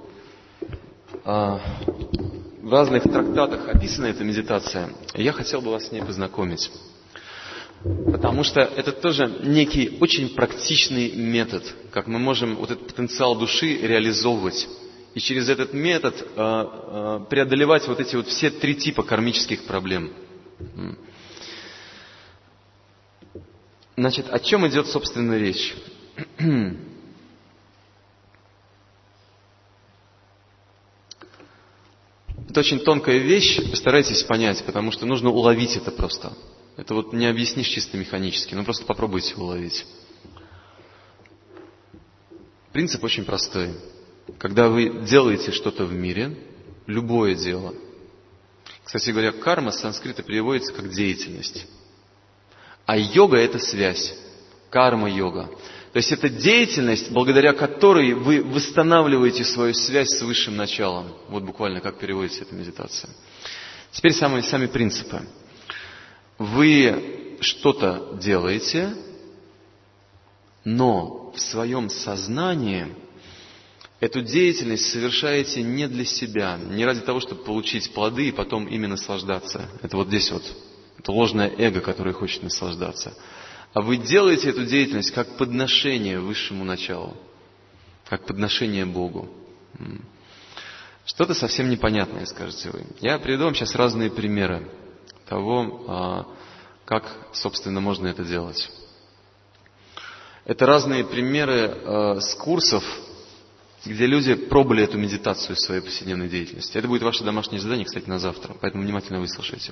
В разных трактатах описана эта медитация, и я хотел бы вас с ней познакомить. Потому что это тоже некий очень практичный метод, как мы можем вот этот потенциал души реализовывать. И через этот метод э, э, преодолевать вот эти вот все три типа кармических проблем. Значит, о чем идет, собственно, речь? Это очень тонкая вещь, постарайтесь понять, потому что нужно уловить это просто. Это вот не объяснишь чисто механически, но просто попробуйте уловить. Принцип очень простой. Когда вы делаете что-то в мире, любое дело, Кстати говоря, карма с санскрита переводится как деятельность. А йога – это связь. Карма-йога. То есть это деятельность, благодаря которой вы восстанавливаете свою связь с высшим началом. Вот буквально как переводится эта медитация. Теперь самые, сами принципы. Вы что-то делаете, но в своем сознании эту деятельность совершаете не для себя, не ради того, чтобы получить плоды и потом ими наслаждаться. Это вот здесь вот, это ложное эго, которое хочет наслаждаться. А вы делаете эту деятельность как подношение высшему началу, как подношение Богу. Что-то совсем непонятное, скажете вы. Я приведу вам сейчас разные примеры того, как, собственно, можно это делать. Это разные примеры с курсов, где люди пробовали эту медитацию в своей повседневной деятельности. Это будет ваше домашнее задание, кстати, на завтра, поэтому внимательно выслушайте.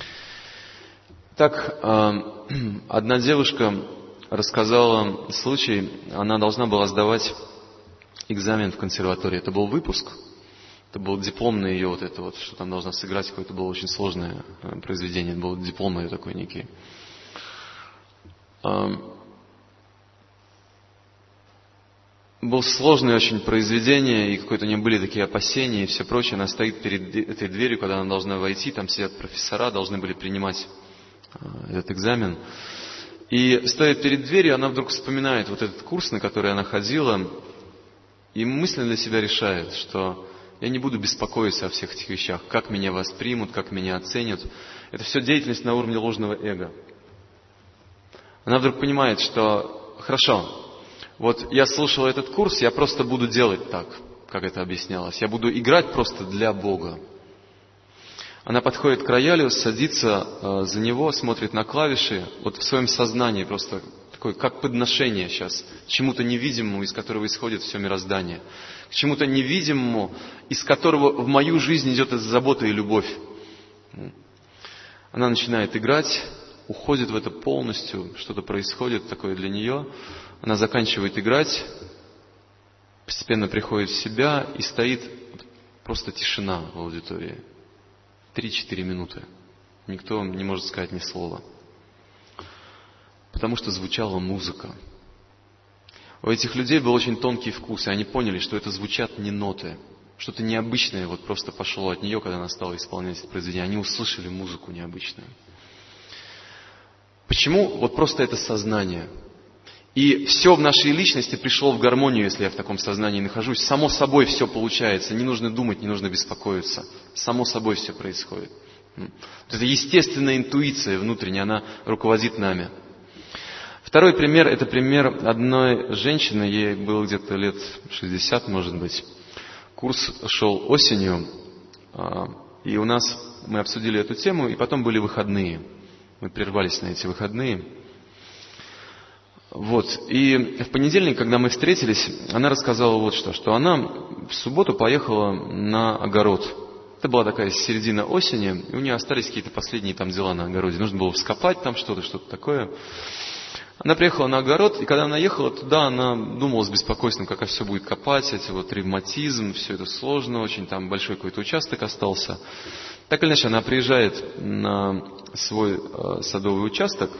Так, одна девушка рассказала случай, она должна была сдавать экзамен в консерватории. Это был выпуск, это был дипломный ее вот это вот, что там должна сыграть, какое-то было очень сложное произведение, это был диплом ее такой некий. Было сложное очень произведение, и какое-то у нее были такие опасения и все прочее. Она стоит перед этой дверью, когда она должна войти, там сидят профессора, должны были принимать этот экзамен. И стоя перед дверью, она вдруг вспоминает вот этот курс, на который она ходила, и мысленно для себя решает, что я не буду беспокоиться о всех этих вещах, как меня воспримут, как меня оценят. Это все деятельность на уровне ложного эго. Она вдруг понимает, что хорошо, вот я слушал этот курс, я просто буду делать так, как это объяснялось. Я буду играть просто для Бога. Она подходит к роялю, садится э, за него, смотрит на клавиши, вот в своем сознании просто такое, как подношение сейчас, к чему-то невидимому, из которого исходит все мироздание, к чему-то невидимому, из которого в мою жизнь идет забота и любовь. Она начинает играть, уходит в это полностью, что-то происходит такое для нее. Она заканчивает играть, постепенно приходит в себя и стоит просто тишина в аудитории. Три-четыре минуты. Никто не может сказать ни слова. Потому что звучала музыка. У этих людей был очень тонкий вкус, и они поняли, что это звучат не ноты. Что-то необычное вот просто пошло от нее, когда она стала исполнять это произведение. Они услышали музыку необычную. Почему? Вот просто это сознание. И все в нашей личности пришло в гармонию, если я в таком сознании нахожусь. Само собой все получается. Не нужно думать, не нужно беспокоиться. Само собой все происходит. Это естественная интуиция внутренняя, она руководит нами. Второй пример, это пример одной женщины, ей было где-то лет шестьдесят, может быть. Курс шел осенью, и у нас мы обсудили эту тему, и потом были выходные. Мы прервались на эти выходные. Вот. И в понедельник, когда мы встретились, она рассказала вот что, что она в субботу поехала на огород. Это была такая середина осени, и у нее остались какие-то последние там дела на огороде. Нужно было вскопать там что-то, что-то такое. Она приехала на огород, и когда она ехала туда, она думала с беспокойством, как все будет копать, эти вот ревматизм, все это сложно, очень там большой какой-то участок остался. Так или иначе, она приезжает на свой э, садовый участок,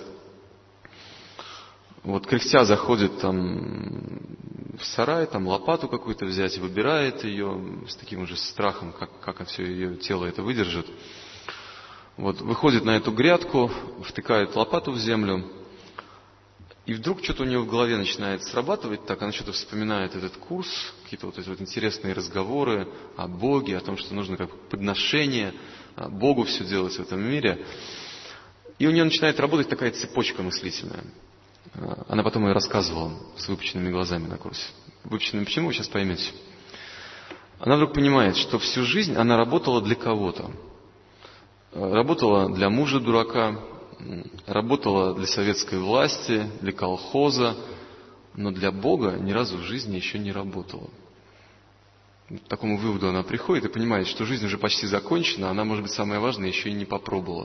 вот кряхтя заходит там в сарай, там лопату какую-то взять, выбирает ее с таким уже страхом, как, как все ее тело это выдержит. Вот, выходит на эту грядку, втыкает лопату в землю, и вдруг что-то у нее в голове начинает срабатывать, так она что-то вспоминает этот курс, какие-то вот эти вот интересные разговоры о Боге, о том, что нужно как подношение Богу все делать в этом мире. И у нее начинает работать такая цепочка мыслительная. Она потом ее рассказывала с выпученными глазами на курсе. Выпученными почему, вы сейчас поймете. Она вдруг понимает, что всю жизнь она работала для кого-то. Работала для мужа дурака, работала для советской власти, для колхоза, но для Бога ни разу в жизни еще не работала. К такому выводу она приходит и понимает, что жизнь уже почти закончена, а она, может быть, самое важное, еще и не попробовала.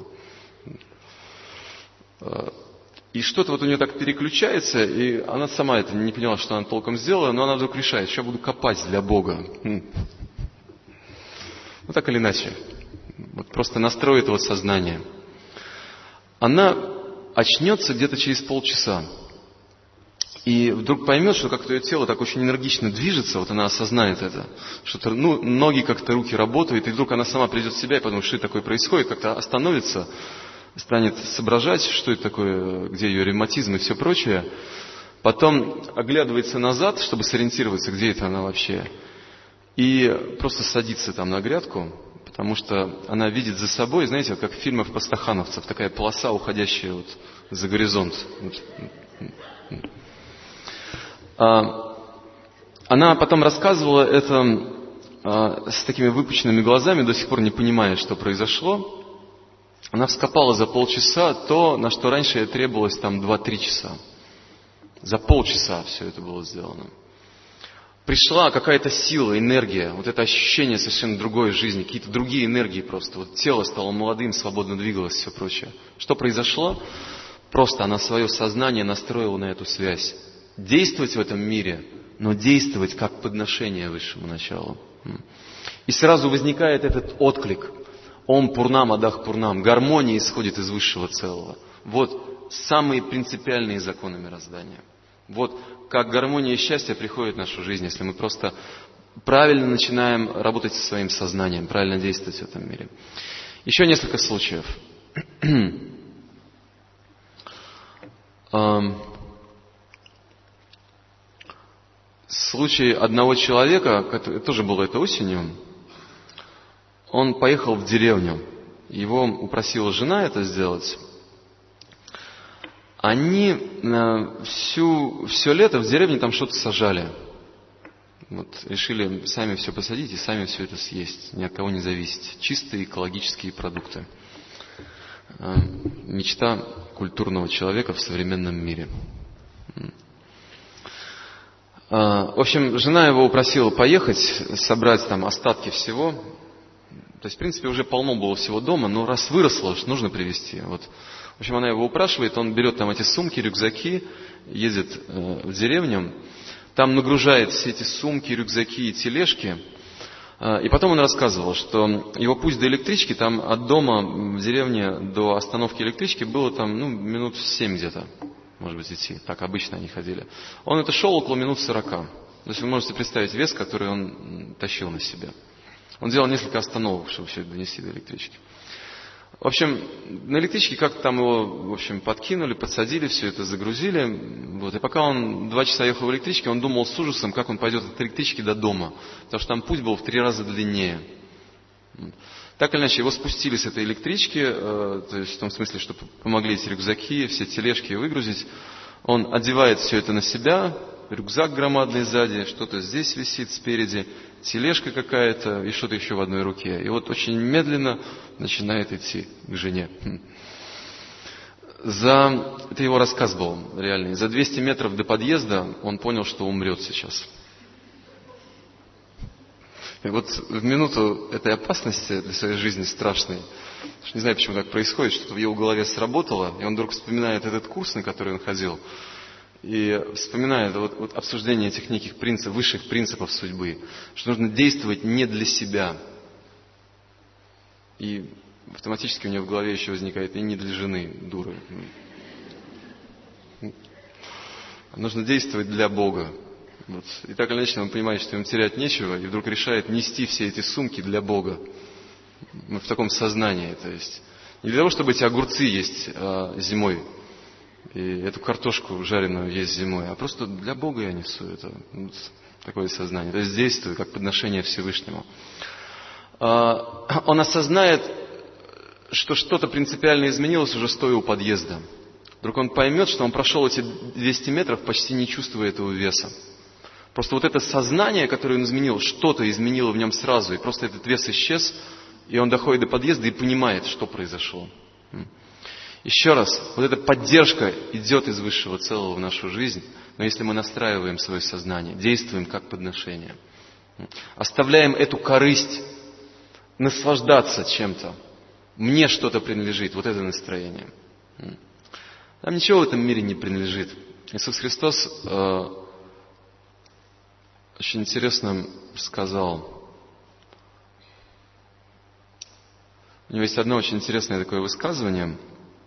И что-то вот у нее так переключается, и она сама это не поняла, что она толком сделала, но она вдруг решает, что я буду копать для Бога. Ну, так или иначе. вот просто настроит его сознание, она очнется где-то через полчаса. И вдруг поймет, что как-то ее тело так очень энергично движется, вот она осознает это, что ну, ноги как-то, руки работают, и вдруг она сама придет в себя и подумает, что это такое происходит, как-то остановится, станет соображать, что это такое, где ее ревматизм и все прочее. Потом оглядывается назад, чтобы сориентироваться, где это она вообще, и просто садится там на грядку, потому что она видит за собой, знаете, как в фильмах пастахановцев, такая полоса, уходящая вот за горизонт. Она потом рассказывала это с такими выпученными глазами, до сих пор не понимая, что произошло. Она вскопала за полчаса то, на что раньше ей требовалось там два-три часа. За полчаса все это было сделано. Пришла какая-то сила, энергия, вот это ощущение совершенно другой жизни, какие-то другие энергии просто. Вот тело стало молодым, свободно двигалось и все прочее. Что произошло? Просто она свое сознание настроила на эту связь. Действовать в этом мире, но действовать как подношение высшему началу. И сразу возникает этот отклик. Ом Пурнам Адах Пурнам. Гармония исходит из высшего целого. Вот самые принципиальные законы мироздания. Вот как гармония и счастье приходят в нашу жизнь, если мы просто правильно начинаем работать со своим сознанием, правильно действовать в этом мире. Еще несколько случаев. Случай одного человека, который тоже было это осенью, он поехал в деревню. Его упросила жена это сделать. Они всю, все лето в деревне там что-то сажали. Вот, решили сами все посадить и сами все это съесть. Ни от кого не зависеть. Чистые экологические продукты. Мечта культурного человека в современном мире. В общем, жена его упросила поехать, собрать там остатки всего. То есть, в принципе, уже полно было всего дома, но раз выросло, нужно привезти. Вот. В общем, она его упрашивает, он берет там эти сумки, рюкзаки, едет э, в деревню, там нагружает все эти сумки, рюкзаки и тележки. Э, и потом он рассказывал, что его путь до электрички, там от дома в деревне до остановки электрички было там, ну, минут семь где-то, может быть, идти. Так обычно они ходили. Он это шел около минут сорока. То есть вы можете представить вес, который он тащил на себе. Он делал несколько остановок, чтобы все это донести до электрички. В общем, на электричке как-то там его, в общем, подкинули, подсадили, все это загрузили. Вот. И пока он два часа ехал в электричке, он думал с ужасом, как он пойдет от электрички до дома. Потому что там путь был в три раза длиннее. Так или иначе, его спустили с этой электрички, э, то есть в том смысле, что помогли эти рюкзаки, все тележки выгрузить. Он одевает все это на себя, рюкзак громадный сзади, что-то здесь висит спереди, тележка какая-то и что-то еще в одной руке. И вот очень медленно начинает идти к жене. За... Это его рассказ был реальный. За двести метров до подъезда он понял, что умрет сейчас. И вот в минуту этой опасности для своей жизни страшной, не знаю, почему так происходит, что-то в его голове сработало, и он вдруг вспоминает этот курс, на который он ходил, и вспоминает вот, вот обсуждение этих неких принципов, высших принципов судьбы, что нужно действовать не для себя. И автоматически у него в голове еще возникает и не для жены, дуры. Нужно действовать для Бога. Вот. И так или иначе он понимает, что ему терять нечего, и вдруг решает нести все эти сумки для Бога. В таком сознании. То есть не для того, чтобы эти огурцы есть а, зимой, и эту картошку жареную есть зимой, а просто для Бога я несу это. Вот такое сознание. То есть действую как подношение Всевышнему. А, он осознает, что что-то принципиально изменилось уже стоя у подъезда. Вдруг он поймет, что он прошел эти двести метров, почти не чувствуя этого веса. Просто вот это сознание, которое он изменил, что-то изменило в нем сразу, и просто этот вес исчез, и он доходит до подъезда и понимает, что произошло. Еще раз, вот эта поддержка идет из высшего целого в нашу жизнь, но если мы настраиваем свое сознание, действуем как подношение, оставляем эту корысть, наслаждаться чем-то, мне что-то принадлежит, вот это настроение. Нам ничего в этом мире не принадлежит. Иисус Христос э, очень интересно сказал. него есть одно очень интересное такое высказывание.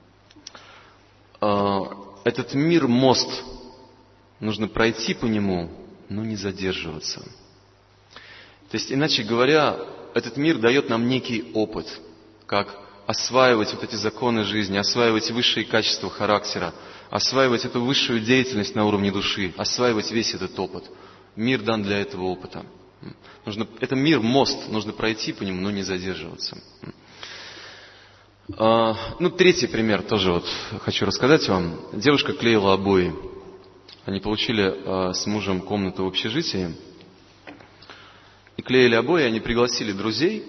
Этот мир — мост. Нужно пройти по нему, но не задерживаться. То есть, иначе говоря, этот мир дает нам некий опыт, как осваивать вот эти законы жизни, осваивать высшие качества характера, осваивать эту высшую деятельность на уровне души, осваивать весь этот опыт. Мир дан для этого опыта. Нужно, это мир — мост, нужно пройти по нему, но не задерживаться. А, ну, третий пример тоже вот хочу рассказать вам. Девушка клеила обои. Они получили а, с мужем комнату в общежитии. И клеили обои, они пригласили друзей.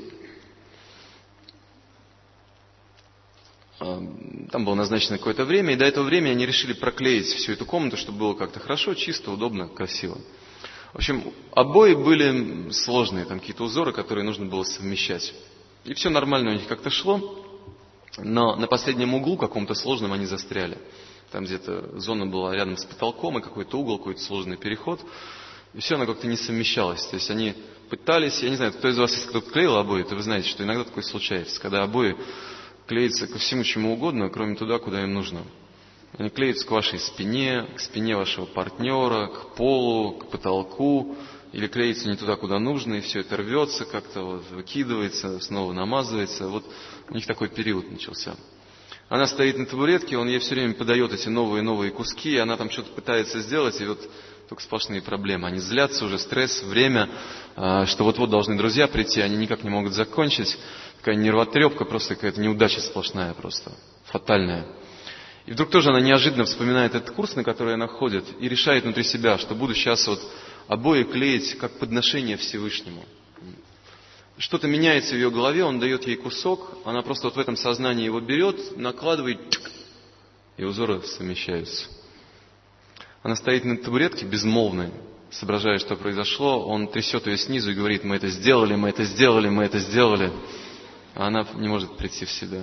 Там было назначено какое-то время, и до этого времени они решили проклеить всю эту комнату, чтобы было как-то хорошо, чисто, удобно, красиво. В общем, обои были сложные, там какие-то узоры, которые нужно было совмещать. И все нормально у них как-то шло, но на последнем углу каком-то сложном они застряли. Там где-то зона была рядом с потолком, и какой-то угол, какой-то сложный переход. И все оно как-то не совмещалось. То есть они пытались, я не знаю, кто из вас, если кто-то клеил обои, то вы знаете, что иногда такое случается, когда обои клеятся ко всему чему угодно, кроме туда, куда им нужно. Они клеятся к вашей спине, к спине вашего партнера, к полу, к потолку, или клеятся не туда, куда нужно, и все это рвется, как-то вот выкидывается, снова намазывается. Вот у них такой период начался. Она стоит на табуретке, он ей все время подает эти новые и новые куски, и она там что-то пытается сделать, и вот только сплошные проблемы. Они злятся уже, стресс, время, что вот-вот должны друзья прийти, они никак не могут закончить. Такая нервотрепка, просто какая-то неудача сплошная просто, фатальная. И вдруг тоже она неожиданно вспоминает этот курс, на который она ходит, и решает внутри себя, что буду сейчас вот обои клеить как подношение Всевышнему. Что-то меняется в ее голове, он дает ей кусок, она просто вот в этом сознании его берет, накладывает, и узоры совмещаются. Она стоит на табуретке безмолвной, соображая, что произошло, он трясет ее снизу и говорит: мы это сделали, мы это сделали, мы это сделали. А она не может прийти в себя.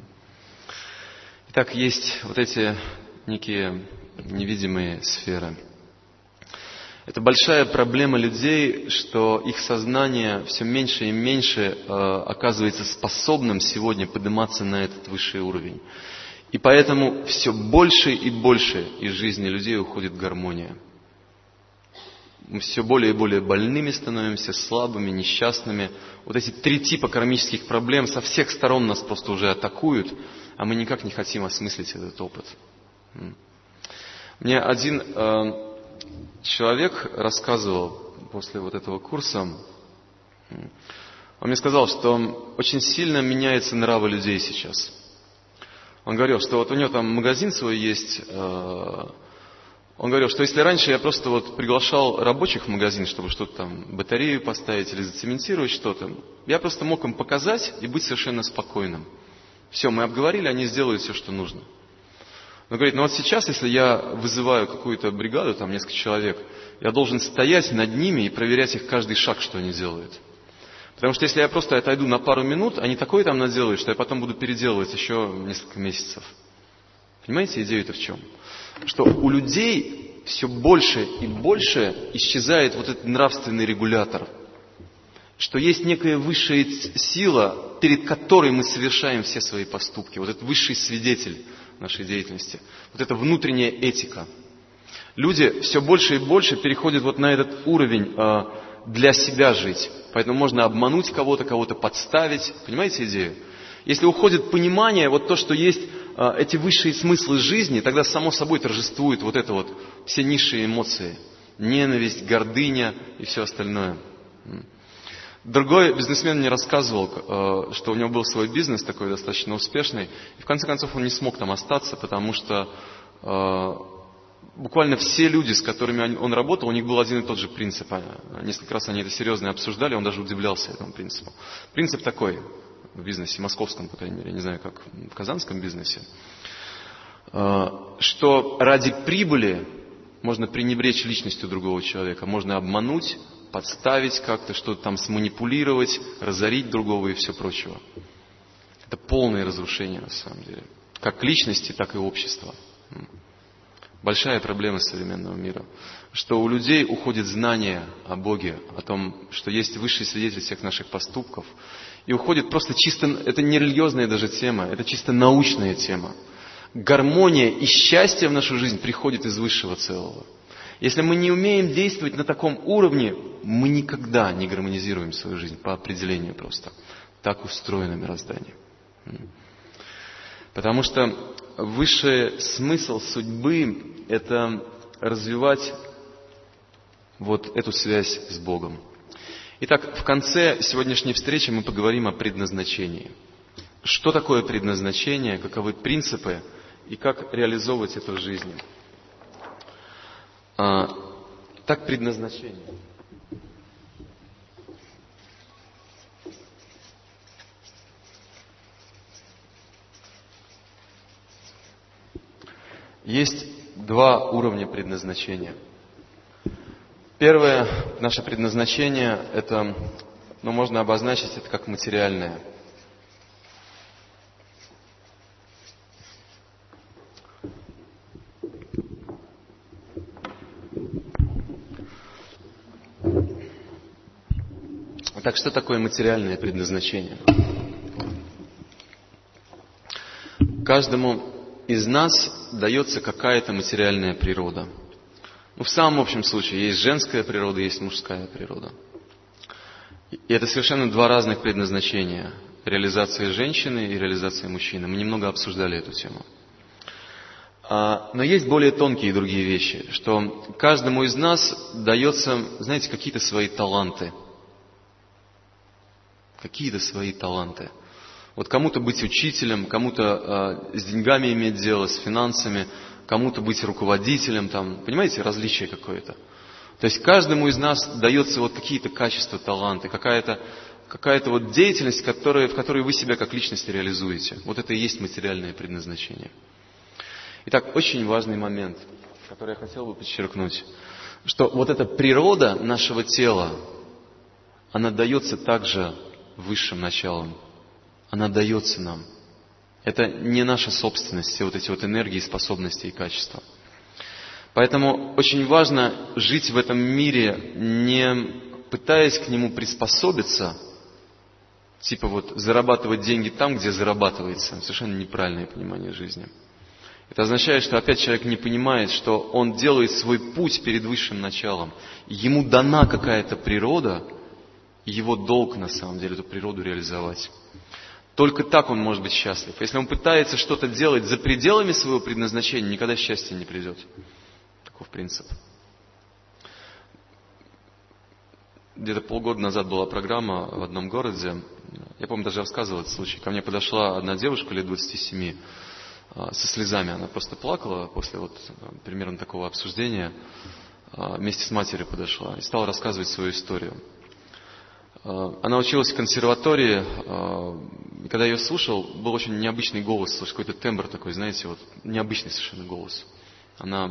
Итак, есть вот эти некие невидимые сферы. Это большая проблема людей, что их сознание все меньше и меньше э, оказывается способным сегодня подниматься на этот высший уровень. И поэтому все больше и больше из жизни людей уходит гармония. Мы все более и более больными становимся, слабыми, несчастными. Вот эти три типа кармических проблем со всех сторон нас просто уже атакуют, а мы никак не хотим осмыслить этот опыт. Мне один э, человек рассказывал после вот этого курса, он мне сказал, что очень сильно меняются нравы людей сейчас. Он говорил, что вот у него там магазин свой есть. Э, Он говорил, что если раньше я просто вот приглашал рабочих в магазин, чтобы что-то там, батарею поставить или зацементировать что-то, я просто мог им показать и быть совершенно спокойным. Все, мы обговорили, они сделают все, что нужно. Он говорит, ну вот сейчас, если я вызываю какую-то бригаду, там несколько человек, я должен стоять над ними и проверять их каждый шаг, что они делают. Потому что если я просто отойду на пару минут, они такое там наделают, что я потом буду переделывать еще несколько месяцев. Понимаете, идея-то в чем? Что у людей все больше и больше исчезает вот этот нравственный регулятор. Что есть некая высшая сила, перед которой мы совершаем все свои поступки. Вот этот высший свидетель нашей деятельности. Вот эта внутренняя этика. Люди все больше и больше переходят вот на этот уровень э, для себя жить. Поэтому можно обмануть кого-то, кого-то подставить. Понимаете идею? Если уходит понимание, вот то, что есть э, эти высшие смыслы жизни, тогда само собой торжествует вот это вот, все низшие эмоции. Ненависть, гордыня и все остальное. Другой бизнесмен мне рассказывал, э, что у него был свой бизнес такой достаточно успешный. И в конце концов он не смог там остаться, потому что э, буквально все люди, с которыми он работал, у них был один и тот же принцип. Несколько раз они это серьезно обсуждали, он даже удивлялся этому принципу. Принцип такой в бизнесе, московском, по крайней мере, я не знаю, как в казанском бизнесе, что ради прибыли можно пренебречь личностью другого человека, можно обмануть, подставить как-то, что-то там сманипулировать, разорить другого и все прочего. Это полное разрушение на самом деле. Как личности, так и общества. Большая проблема современного мира. Что у людей уходит знание о Боге, о том, что есть высший свидетель всех наших поступков. И уходит просто чисто, это не религиозная даже тема, это чисто научная тема. Гармония и счастье в нашу жизнь приходит из высшего целого. Если мы не умеем действовать на таком уровне, мы никогда не гармонизируем свою жизнь, по определению просто. Так устроено мироздание. Потому что высший смысл судьбы – это развивать вот эту связь с Богом. Итак, в конце сегодняшней встречи мы поговорим о предназначении. Что такое предназначение, каковы принципы и как реализовывать это в жизни. А, так, предназначение. Есть два уровня предназначения. Первое, наше предназначение, это, ну, можно обозначить это как материальное. Так, что такое материальное предназначение? Каждому из нас дается какая-то материальная природа. Ну, в самом общем случае, есть женская природа, есть мужская природа. И это совершенно два разных предназначения. Реализация женщины и реализация мужчины. Мы немного обсуждали эту тему. Но есть более тонкие другие вещи, что каждому из нас дается, знаете, какие-то свои таланты. Какие-то свои таланты. Вот кому-то быть учителем, кому-то э, с деньгами иметь дело, с финансами, кому-то быть руководителем, там, понимаете, различие какое-то. То есть каждому из нас дается вот какие-то качества, таланты, какая-то, какая-то вот деятельность, которая, в которой вы себя как личность реализуете. Вот это и есть материальное предназначение. Итак, очень важный момент, который я хотел бы подчеркнуть, что вот эта природа нашего тела, она дается также высшим началом. Она дается нам. Это не наша собственность, все вот эти вот энергии, способности и качества. Поэтому очень важно жить в этом мире, не пытаясь к нему приспособиться, типа вот зарабатывать деньги там, где зарабатывается. Совершенно неправильное понимание жизни. Это означает, что опять человек не понимает, что он делает свой путь перед высшим началом. Ему дана какая-то природа, и его долг на самом деле эту природу реализовать. Только так он может быть счастлив. Если он пытается что-то делать за пределами своего предназначения, никогда счастья не придет. Таков принцип. Где-то полгода назад была программа в одном городе. Я, помню, даже рассказывал этот случай. Ко мне подошла одна девушка лет двадцати семи со слезами. Она просто плакала после вот примерно такого обсуждения. Вместе с матерью подошла и стала рассказывать свою историю. Она училась в консерватории, и когда я ее слушал, был очень необычный голос, какой-то тембр такой, знаете, вот необычный совершенно голос. Она,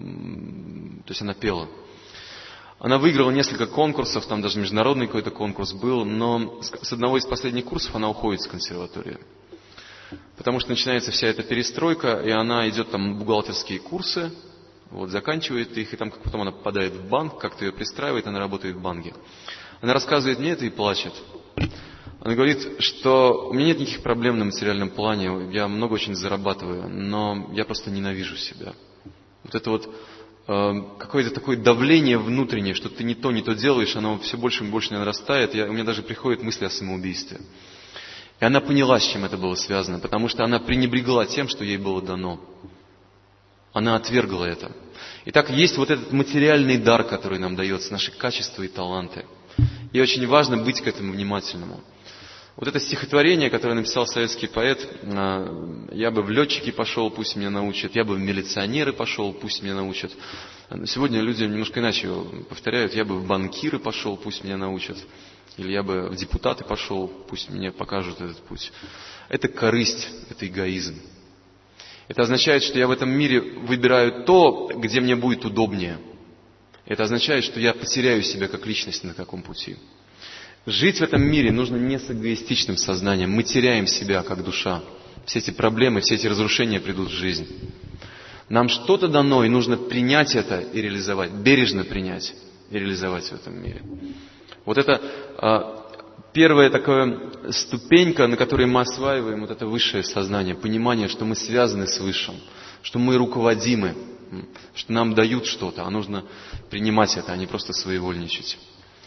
то есть она пела. Она выиграла несколько конкурсов, там даже международный какой-то конкурс был, но с одного из последних курсов она уходит с консерватории. Потому что начинается вся эта перестройка, и она идет там на бухгалтерские курсы, вот, заканчивает их, и там потом она попадает в банк, как-то ее пристраивает, она работает в банке. Она рассказывает мне это и плачет. Она говорит, что у меня нет никаких проблем на материальном плане, я много очень зарабатываю, но я просто ненавижу себя. Вот это вот э, какое-то такое давление внутреннее, что ты не то, не то делаешь, оно все больше и больше нарастает. Я, у меня даже приходят мысли о самоубийстве. И она поняла, с чем это было связано, потому что она пренебрегла тем, что ей было дано. Она отвергла это. Итак, есть вот этот материальный дар, который нам дается, наши качества и таланты. И очень важно быть к этому внимательному. Вот это стихотворение, которое написал советский поэт, «Я бы в летчики пошел, пусть меня научат», «Я бы в милиционеры пошел, пусть меня научат». Сегодня люди немножко иначе его повторяют: «Я бы в банкиры пошел, пусть меня научат». Или «Я бы в депутаты пошел, пусть мне покажут этот путь». Это корысть, это эгоизм. Это означает, что я в этом мире выбираю то, где мне будет удобнее. Это означает, что я потеряю себя как личность на таком пути. Жить в этом мире нужно не с эгоистичным сознанием. Мы теряем себя как душа. Все эти проблемы, все эти разрушения придут в жизнь. Нам что-то дано, и нужно принять это и реализовать. Бережно принять и реализовать в этом мире. Вот это первая такая ступенька, на которой мы осваиваем вот это высшее сознание, понимание, что мы связаны с Высшим, что мы руководимы, что нам дают что-то, а нужно принимать это, а не просто своевольничать.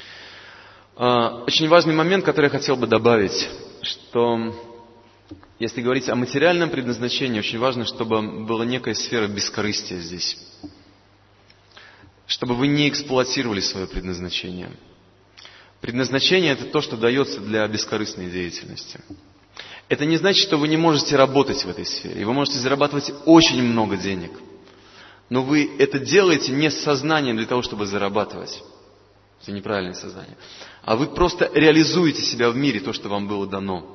Очень важный момент, который я хотел бы добавить, что если говорить о материальном предназначении, очень важно, чтобы была некая сфера бескорыстия здесь. Чтобы вы не эксплуатировали свое предназначение. Предназначение – это то, что дается для бескорыстной деятельности. Это не значит, что вы не можете работать в этой сфере. И вы можете зарабатывать очень много денег. Но вы это делаете не с сознанием для того, чтобы зарабатывать. Это неправильное сознание. А вы просто реализуете себя в мире, то, что вам было дано.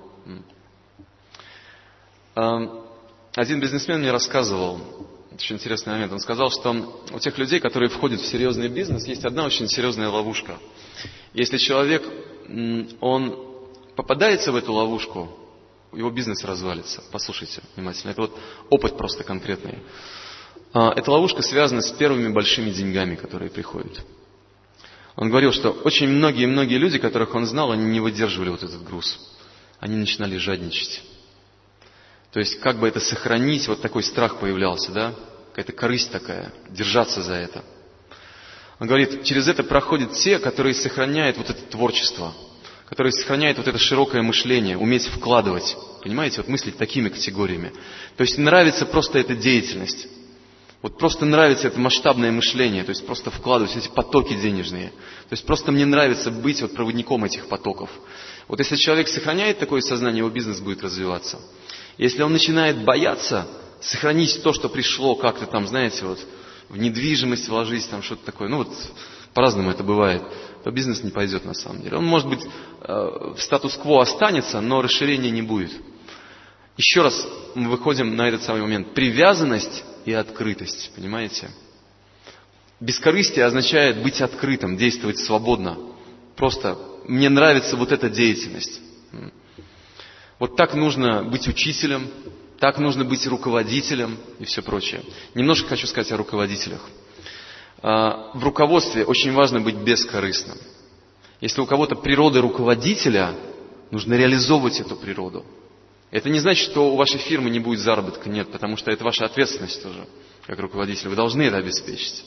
Один бизнесмен мне рассказывал, это очень интересный момент, он сказал, что у тех людей, которые входят в серьезный бизнес, есть одна очень серьезная ловушка. Если человек, он попадается в эту ловушку, его бизнес развалится. Послушайте внимательно, это вот опыт просто конкретный. Эта ловушка связана с первыми большими деньгами, которые приходят. Он говорил, что очень многие-многие люди, которых он знал, они не выдерживали вот этот груз. Они начинали жадничать. То есть, как бы это сохранить, вот такой страх появлялся, да? Какая-то корысть такая, держаться за это. Он говорит, через это проходят те, которые сохраняют вот это творчество, которые сохраняют вот это широкое мышление, уметь вкладывать, понимаете, вот мыслить такими категориями. То есть, нравится просто эта деятельность. Вот просто нравится это масштабное мышление, то есть просто вкладывать эти потоки денежные. То есть просто мне нравится быть вот проводником этих потоков. Вот если человек сохраняет такое сознание, его бизнес будет развиваться. Если он начинает бояться сохранить то, что пришло, как-то там, знаете, вот в недвижимость вложить, там что-то такое, ну вот по-разному это бывает, то бизнес не пойдет на самом деле. Он, может быть, в статус-кво останется, но расширения не будет. Еще раз мы выходим на этот самый момент. Привязанность и открытость, понимаете? Бескорыстие означает быть открытым, действовать свободно. Просто мне нравится вот эта деятельность. Вот так нужно быть учителем, так нужно быть руководителем и все прочее. Немножко хочу сказать о руководителях. В руководстве очень важно быть бескорыстным. Если у кого-то природа руководителя, нужно реализовывать эту природу. Это не значит, что у вашей фирмы не будет заработка, нет, потому что это ваша ответственность тоже, как руководитель. Вы должны это обеспечить.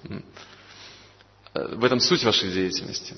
В этом суть вашей деятельности.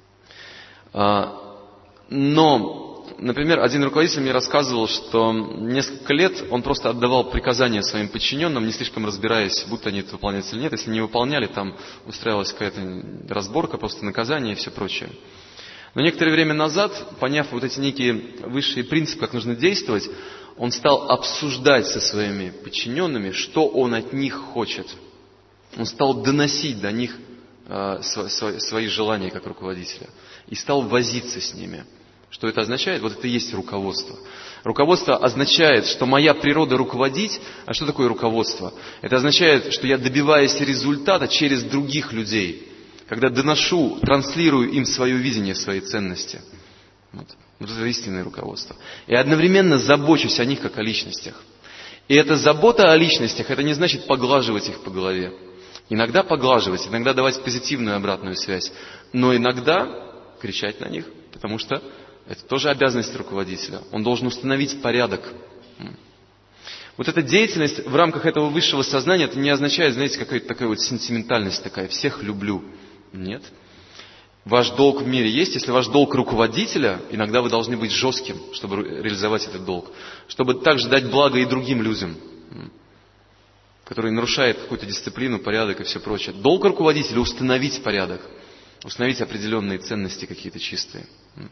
Но, например, один руководитель мне рассказывал, что несколько лет он просто отдавал приказания своим подчиненным, не слишком разбираясь, будто они это выполняют или нет. Если не выполняли, там устраивалась какая-то разборка, просто наказание и все прочее. Но некоторое время назад, поняв вот эти некие высшие принципы, как нужно действовать, он стал обсуждать со своими подчиненными, что он от них хочет. Он стал доносить до них э, свои, свои желания как руководителя. И стал возиться с ними. Что это означает? Вот это и есть руководство. Руководство означает, что моя природа руководить. А что такое руководство? Это означает, что я добиваюсь результата через других людей. Когда доношу, транслирую им свое видение, свои ценности. Вот. Вот это истинное руководство. И одновременно забочусь о них, как о личностях. И эта забота о личностях, это не значит поглаживать их по голове. Иногда поглаживать, иногда давать позитивную обратную связь. Но иногда кричать на них, потому что это тоже обязанность руководителя. Он должен установить порядок. Вот эта деятельность в рамках этого высшего сознания, это не означает, знаете, какая-то такая вот сентиментальность такая, всех люблю. Нет. Ваш долг в мире есть. Если ваш долг руководителя, иногда вы должны быть жестким, чтобы реализовать этот долг. Чтобы также дать благо и другим людям, которые нарушают какую-то дисциплину, порядок и все прочее. Долг руководителя — установить порядок, установить определенные ценности какие-то чистые.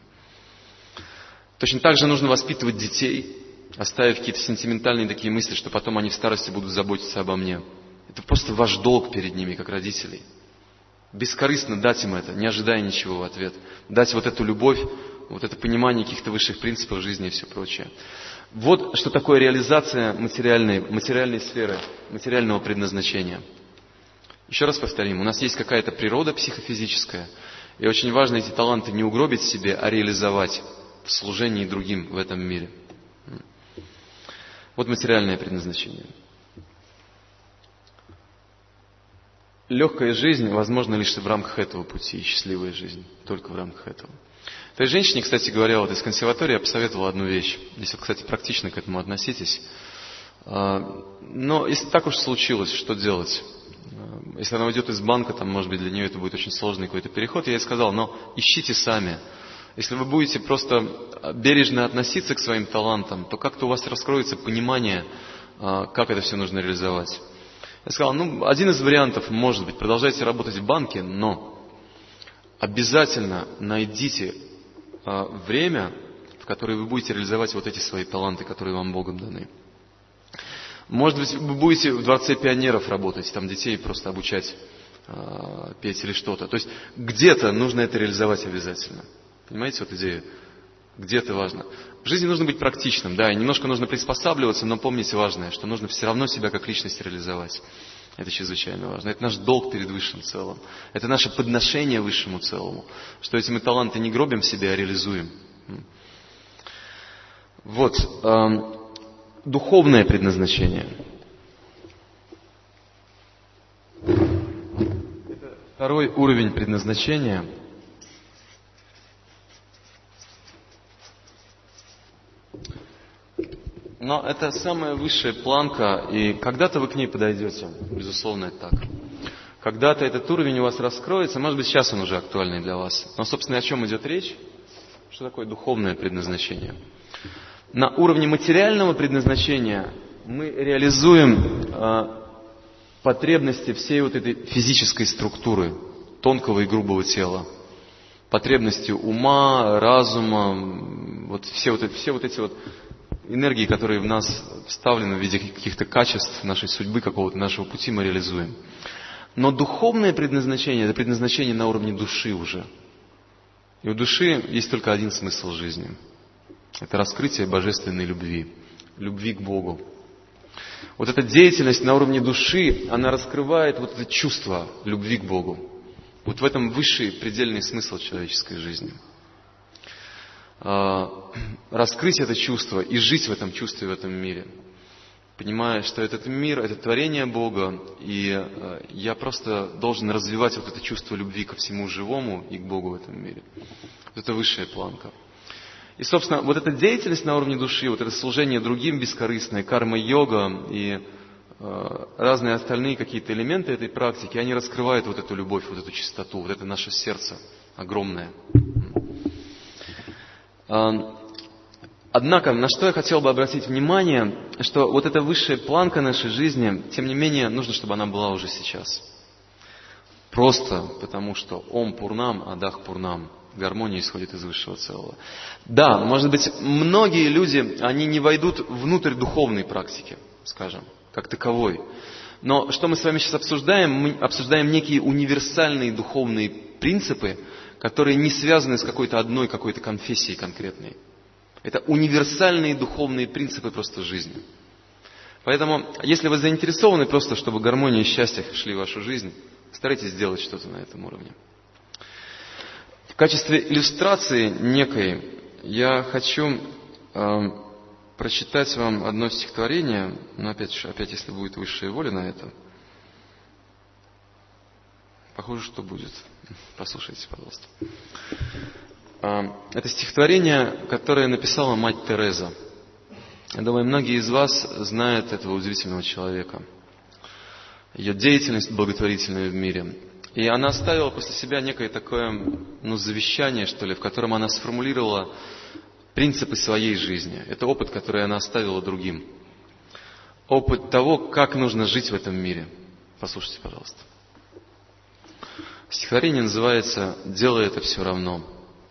Точно так же нужно воспитывать детей, оставив какие-то сентиментальные такие мысли, что потом они в старости будут заботиться обо мне. Это просто ваш долг перед ними, как родителей. Бескорыстно дать им это, не ожидая ничего в ответ. Дать вот эту любовь, вот это понимание каких-то высших принципов жизни и все прочее. Вот что такое реализация материальной, материальной сферы, материального предназначения. Еще раз повторим, у нас есть какая-то природа психофизическая, и очень важно эти таланты не угробить себе, а реализовать в служении другим в этом мире. Вот материальное предназначение. Легкая жизнь возможна лишь в рамках этого пути, и счастливая жизнь только в рамках этого. Той женщине, кстати говоря, вот из консерватории я посоветовал одну вещь. Если, кстати, практично к этому относитесь. Но если так уж случилось, что делать? Если она уйдет из банка, там, может быть, для нее это будет очень сложный какой-то переход. Я ей сказал, но исчите сами. Если вы будете просто бережно относиться к своим талантам, то как-то у вас раскроется понимание, как это все нужно реализовать. Я сказал, ну, один из вариантов, может быть, продолжайте работать в банке, но обязательно найдите время, в которое вы будете реализовать вот эти свои таланты, которые вам Богом даны. Может быть, вы будете в Дворце пионеров работать, там детей просто обучать э, петь или что-то. То есть где-то нужно это реализовать обязательно. Понимаете, вот идея? Где-то важно. В жизни нужно быть практичным, да, и немножко нужно приспосабливаться, но помните важное, что нужно все равно себя как личность реализовать. Это чрезвычайно важно. Это наш долг перед высшим целым. Это наше подношение высшему целому. Что эти мы таланты не гробим в себе, а реализуем. Вот. Э, духовное предназначение. Это второй уровень предназначения. Но это самая высшая планка, и когда-то вы к ней подойдете. Безусловно, это так. Когда-то этот уровень у вас раскроется, может быть, сейчас он уже актуальный для вас. Но, собственно, о чем идет речь? Что такое духовное предназначение? На уровне материального предназначения мы реализуем э, потребности всей вот этой физической структуры, тонкого и грубого тела. Потребности ума, разума, вот все, вот эти, все вот эти вот энергии, которые в нас вставлены в виде каких-то качеств нашей судьбы, какого-то нашего пути, мы реализуем. Но духовное предназначение – это предназначение на уровне души уже. И у души есть только один смысл жизни. Это раскрытие божественной любви, любви к Богу. Вот эта деятельность на уровне души, она раскрывает вот это чувство любви к Богу. Вот в этом высший предельный смысл человеческой жизни. Раскрыть это чувство и жить в этом чувстве, в этом мире. Понимая, что этот мир, это творение Бога, и я просто должен развивать вот это чувство любви ко всему живому и к Богу в этом мире. Вот это высшая планка. И, собственно, вот эта деятельность на уровне души, вот это служение другим бескорыстное, карма-йога и э, разные остальные какие-то элементы этой практики, они раскрывают вот эту любовь, вот эту чистоту, вот это наше сердце огромное. Однако, на что я хотел бы обратить внимание, что вот эта высшая планка нашей жизни, тем не менее, нужно, чтобы она была уже сейчас. Просто потому, что Ом Пурнам, Адах Пурнам, гармония исходит из высшего целого. Да, может быть, многие люди, они не войдут внутрь духовной практики, скажем, как таковой. Но что мы с вами сейчас обсуждаем? Мы обсуждаем некие универсальные духовные принципы, которые не связаны с какой-то одной какой-то конфессией конкретной. Это универсальные духовные принципы просто жизни. Поэтому, если вы заинтересованы просто, чтобы гармония и счастье шли в вашу жизнь, старайтесь сделать что-то на этом уровне. В качестве иллюстрации некой я хочу э, прочитать вам одно стихотворение, но опять, опять, если будет высшая воля на это, похоже, что будет. Послушайте, пожалуйста. Это стихотворение, которое написала мать Тереза. Я думаю, многие из вас знают этого удивительного человека. Ее деятельность благотворительная в мире. И она оставила после себя некое такое, ну, завещание, что ли, в котором она сформулировала принципы своей жизни. Это опыт, который она оставила другим. Опыт того, как нужно жить в этом мире. Послушайте, пожалуйста. Стихотворение называется «Делай это все равно».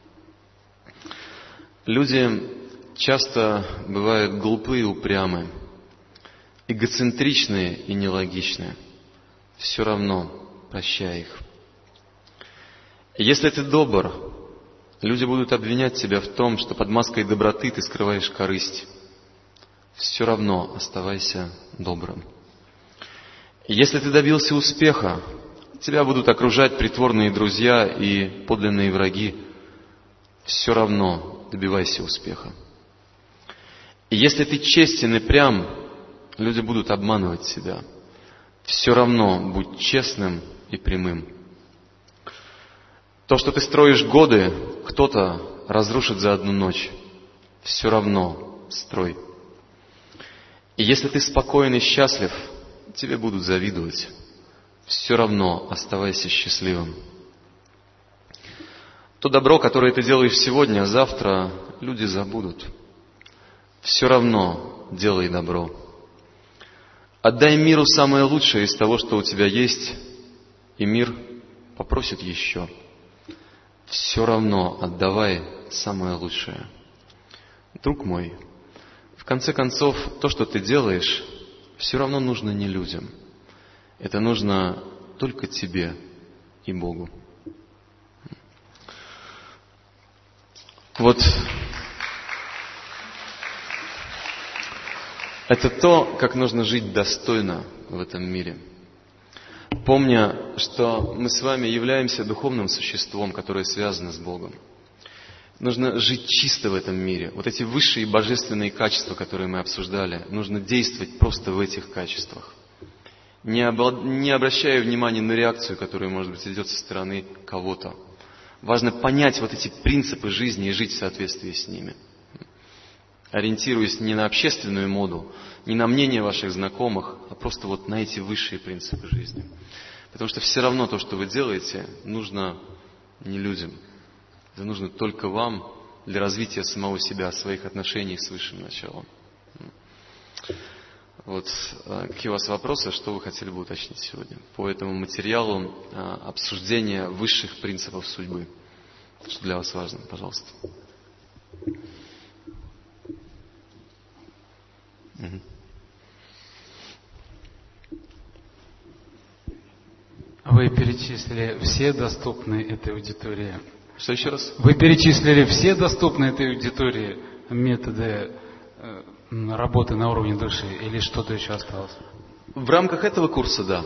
Люди часто бывают глупые и упрямы, эгоцентричные и нелогичные. Все равно прощай их. И если ты добр, люди будут обвинять тебя в том, что под маской доброты ты скрываешь корысть. Все равно оставайся добрым. И если ты добился успеха, тебя будут окружать притворные друзья и подлинные враги. Все равно добивайся успеха. И если ты честен и прям, люди будут обманывать себя. Все равно будь честным и прямым. То, что ты строишь годы, кто-то разрушит за одну ночь. Все равно строй. И если ты спокоен и счастлив, тебе будут завидовать. Все равно оставайся счастливым. То добро, которое ты делаешь сегодня, завтра люди забудут. Все равно делай добро. Отдай миру самое лучшее из того, что у тебя есть, и мир попросит еще. Все равно отдавай самое лучшее. Друг мой, в конце концов, то, что ты делаешь, все равно нужно не людям. Это нужно только тебе и Богу. Вот это то, как нужно жить достойно в этом мире. Помня, что мы с вами являемся духовным существом, которое связано с Богом. Нужно жить чисто в этом мире. Вот эти высшие божественные качества, которые мы обсуждали, нужно действовать просто в этих качествах. Не, обла- не обращая внимания на реакцию, которая, может быть, идет со стороны кого-то. Важно понять вот эти принципы жизни и жить в соответствии с ними. Ориентируясь не на общественную моду, не на мнение ваших знакомых, а просто вот на эти высшие принципы жизни. Потому что все равно то, что вы делаете, нужно не людям. Это нужно только вам для развития самого себя, своих отношений с высшим началом. Вот какие у вас вопросы, что вы хотели бы уточнить сегодня по этому материалу обсуждения высших принципов судьбы? Что для вас важно, пожалуйста. Угу. Вы перечислили все доступные этой аудитории. Что еще раз? Вы перечислили все доступные этой аудитории методы э, работы на уровне души или что-то еще осталось? В рамках этого курса, да.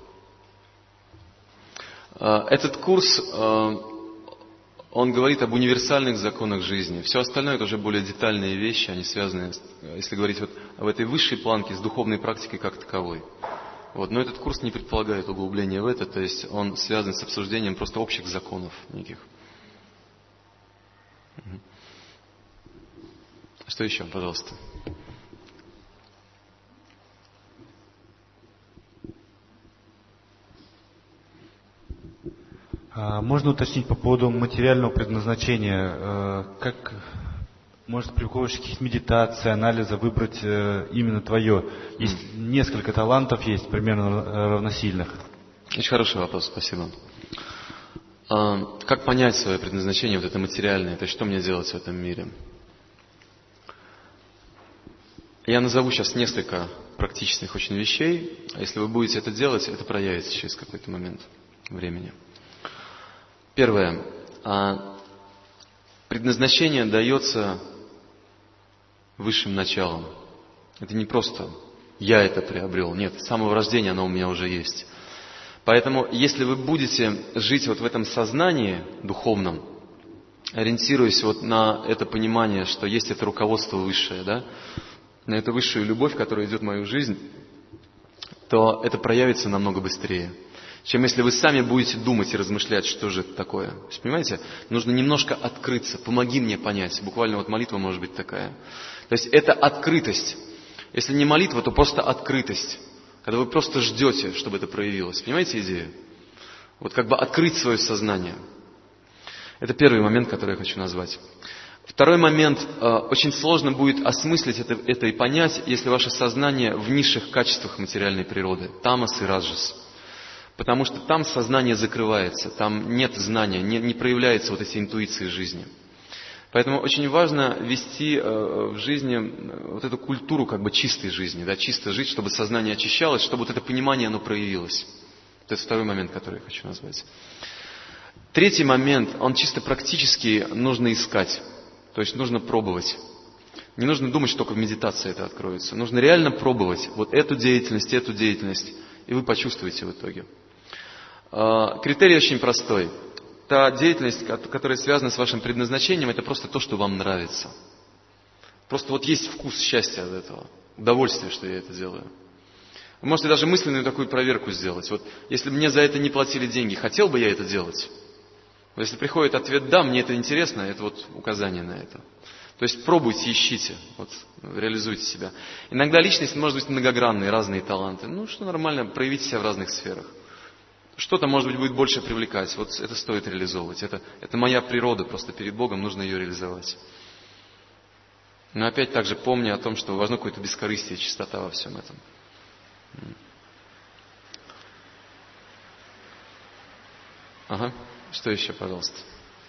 Этот курс, он говорит об универсальных законах жизни. Все остальное это уже более детальные вещи, они связаны, если говорить вот об этой высшей планке, с духовной практикой как таковой. Вот. Но этот курс не предполагает углубления в это, то есть он связан с обсуждением просто общих законов неких. Что еще, пожалуйста? Можно уточнить по поводу материального предназначения? Как, может, при помощи каких-то медитаций, анализа выбрать именно твое? Есть mm. несколько талантов, есть примерно равносильных. Очень хороший вопрос, спасибо. Как понять свое предназначение, вот это материальное, то есть что мне делать в этом мире? Я назову сейчас несколько практичных очень вещей, а если вы будете это делать, это проявится через какой-то момент времени. Первое. Предназначение дается высшим началом. Это не просто я это приобрел. Нет, с самого рождения оно у меня уже есть. Поэтому, если вы будете жить вот в этом сознании духовном, ориентируясь вот на это понимание, что есть это руководство высшее, да, на эту высшую любовь, которая идет в мою жизнь, то это проявится намного быстрее, чем если вы сами будете думать и размышлять, что же это такое. То есть, понимаете, нужно немножко открыться. Помоги мне понять. Буквально вот молитва может быть такая. То есть это открытость. Если не молитва, то просто открытость. Когда вы просто ждете, чтобы это проявилось. Понимаете идею? Вот как бы открыть свое сознание. Это первый момент, который я хочу назвать. Второй момент. Очень сложно будет осмыслить это, это и понять, если ваше сознание в низших качествах материальной природы. Тамас и раджас. Потому что там сознание закрывается, там нет знания, не, не проявляются вот эти интуиции жизни. Поэтому очень важно вести э, в жизни вот эту культуру как бы чистой жизни, да, чисто жить, чтобы сознание очищалось, чтобы вот это понимание оно проявилось. Это второй момент, который я хочу назвать. Третий момент, он чисто практически нужно искать, то есть нужно пробовать. Не нужно думать, что только в медитации это откроется. Нужно реально пробовать вот эту деятельность, эту деятельность, и вы почувствуете в итоге. Критерий очень простой. Та деятельность, которая связана с вашим предназначением, это просто то, что вам нравится. Просто вот есть вкус счастья от этого, удовольствие, что я это делаю. Вы можете даже мысленную такую проверку сделать. Вот если бы мне за это не платили деньги, хотел бы я это делать? Вот если приходит ответ «да», мне это интересно, это вот указание на это. То есть пробуйте, ищите, вот, реализуйте себя. Иногда личность может быть многогранной, разные таланты. Ну, что нормально, проявите себя в разных сферах. Что-то, может быть, будет больше привлекать. Вот это стоит реализовывать. Это, это моя природа, просто перед Богом нужно ее реализовать. Но опять также помни о том, что важно какое-то бескорыстие, чистота во всем этом. Ага. Что еще, пожалуйста?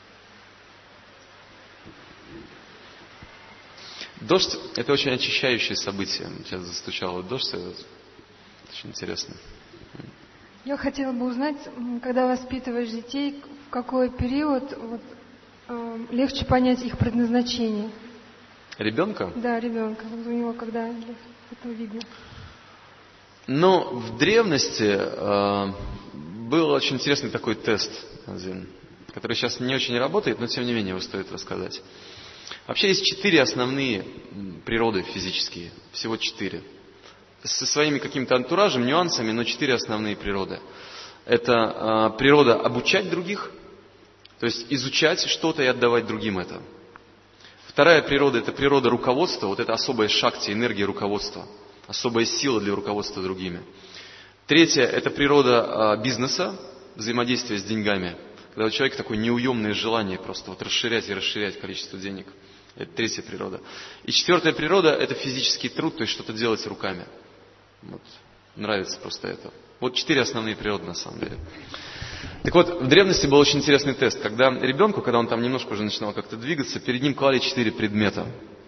Дождь – это очень очищающее событие. Сейчас застучал дождь, это очень интересно. Я хотела бы узнать, когда воспитываешь детей, в какой период вот, э, легче понять их предназначение? Ребенка? Да, ребенка. Вот у него когда это видно? Но в древности э, был очень интересный такой тест один, который сейчас не очень работает, но тем не менее его стоит рассказать. Вообще есть четыре основные природы физические, всего четыре. Со своими каким-то антуражем, нюансами, но четыре основные природы. Это э, природа обучать других, то есть изучать что-то и отдавать другим это. Вторая природа – это природа руководства, вот это особая шакти, энергия руководства, особая сила для руководства другими. Третья – это природа э, бизнеса, взаимодействия с деньгами. Когда у человека такое неуемное желание просто вот расширять и расширять количество денег. Это третья природа. И четвертая природа – это физический труд, то есть что-то делать руками. Вот. Нравится просто это. Вот четыре основные природы на самом деле. Так вот, в древности был очень интересный тест. Когда ребенку, когда он там немножко уже начинал как-то двигаться, перед ним клали четыре предмета.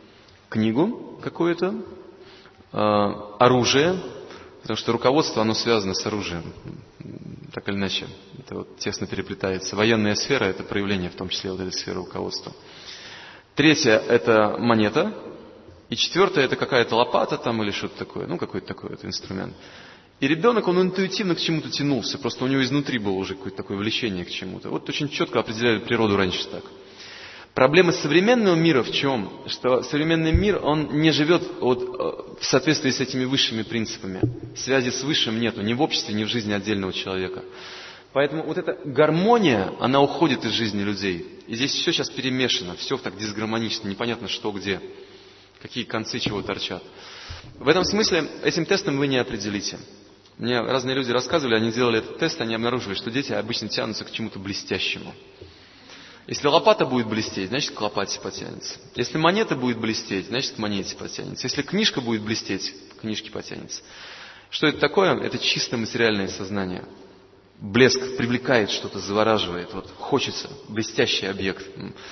Книгу какую-то, э, оружие, потому что руководство, оно связано с оружием. Так или иначе, это вот тесно переплетается. Военная сфера – это проявление, в том числе, вот этой сферы руководства. Третья – это монета. И четвертая – это какая-то лопата там или что-то такое. Ну, какой-то такой вот инструмент. И ребенок, он интуитивно к чему-то тянулся. Просто у него изнутри было уже какое-то такое влечение к чему-то. Вот очень четко определяли природу раньше так. Проблема современного мира в чем? Что современный мир, он не живет вот в соответствии с этими высшими принципами. Связи с высшим нету ни в обществе, ни в жизни отдельного человека. Поэтому вот эта гармония, она уходит из жизни людей. И здесь все сейчас перемешано, все так дисгармонично, непонятно что где, какие концы чего торчат. В этом смысле этим тестом вы не определите. Мне разные люди рассказывали, они делали этот тест, они обнаружили, что дети обычно тянутся к чему-то блестящему. Если лопата будет блестеть, значит к лопате потянется. Если монета будет блестеть, значит к монете потянется. Если книжка будет блестеть, к книжке потянется. Что это такое? Это чисто материальное сознание. Блеск привлекает что-то, завораживает. Вот хочется, блестящий объект.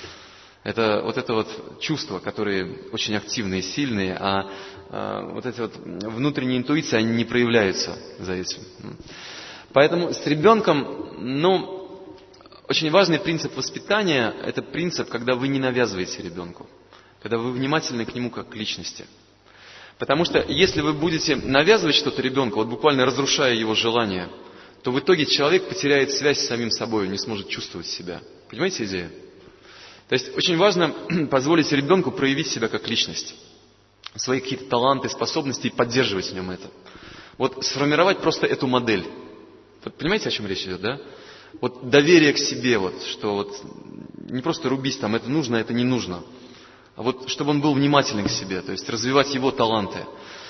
Это вот это вот чувства, которые очень активные, сильные, а, а вот эти вот внутренние интуиции, они не проявляются за этим. Поэтому с ребенком, ну, очень важный принцип воспитания – это принцип, когда вы не навязываете ребенку, когда вы внимательны к нему как к личности. Потому что если вы будете навязывать что-то ребенку, вот буквально разрушая его желания, то в итоге человек потеряет связь с самим собой, не сможет чувствовать себя. Понимаете идею? То есть очень важно позволить ребенку проявить себя как личность, свои какие-то таланты, способности и поддерживать в нем это. Вот сформировать просто эту модель. Вот понимаете, о чем речь идет, да? Вот доверие к себе, вот, что вот не просто рубись там, это нужно, это не нужно. А вот чтобы он был внимательный к себе, то есть развивать его таланты.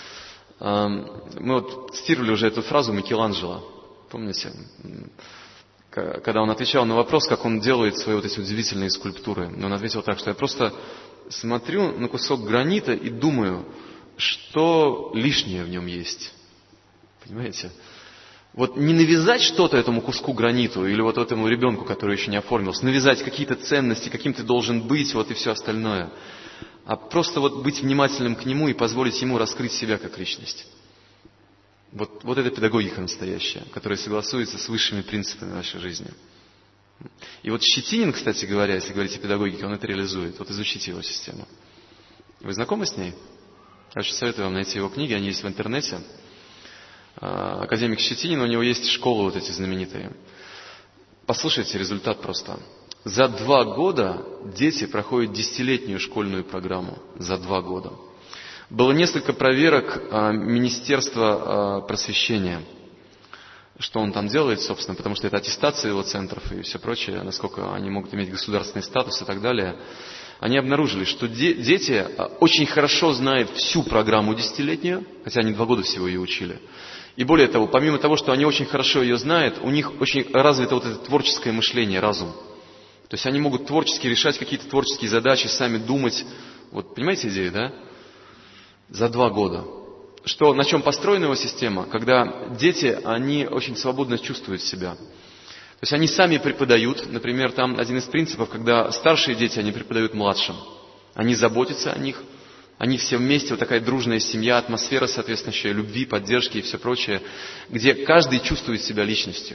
Мы вот цитировали уже эту фразу Микеланджело, помните? Когда он отвечал на вопрос, как он делает свои вот эти удивительные скульптуры. Он ответил так, что я просто смотрю на кусок гранита и думаю, что лишнее в нем есть. Понимаете? Вот не навязать что-то этому куску граниту или вот этому ребенку, который еще не оформился, навязать какие-то ценности, каким ты должен быть, вот и все остальное. А просто вот быть внимательным к нему и позволить ему раскрыть себя как личность. Вот, вот это педагогика настоящая, которая согласуется с высшими принципами нашей жизни. И вот Щетинин, кстати говоря, если говорить о педагогике, он это реализует. Вот изучите его систему. Вы знакомы с ней? Я очень советую вам найти его книги, они есть в интернете. Академик Щетинин, у него есть школы вот эти знаменитые. Послушайте результат просто. За два года дети проходят десятилетнюю школьную программу. За два года. Было несколько проверок Министерства просвещения. что он там делает, собственно, потому что это аттестация его центров и все прочее, насколько они могут иметь государственный статус и так далее. Они обнаружили, что де- дети очень хорошо знают всю программу десятилетнюю, хотя они два года всего ее учили. И более того, помимо того, что они очень хорошо ее знают, у них очень развито вот это творческое мышление, разум. То есть они могут творчески решать какие-то творческие задачи, сами думать. Вот понимаете идею, да? За два года. Что, на чем построена его система? Когда дети, они очень свободно чувствуют себя. То есть они сами преподают, например, там один из принципов, когда старшие дети, они преподают младшим. Они заботятся о них, они все вместе, вот такая дружная семья, атмосфера соответствующая, любви, поддержки и все прочее, где каждый чувствует себя личностью.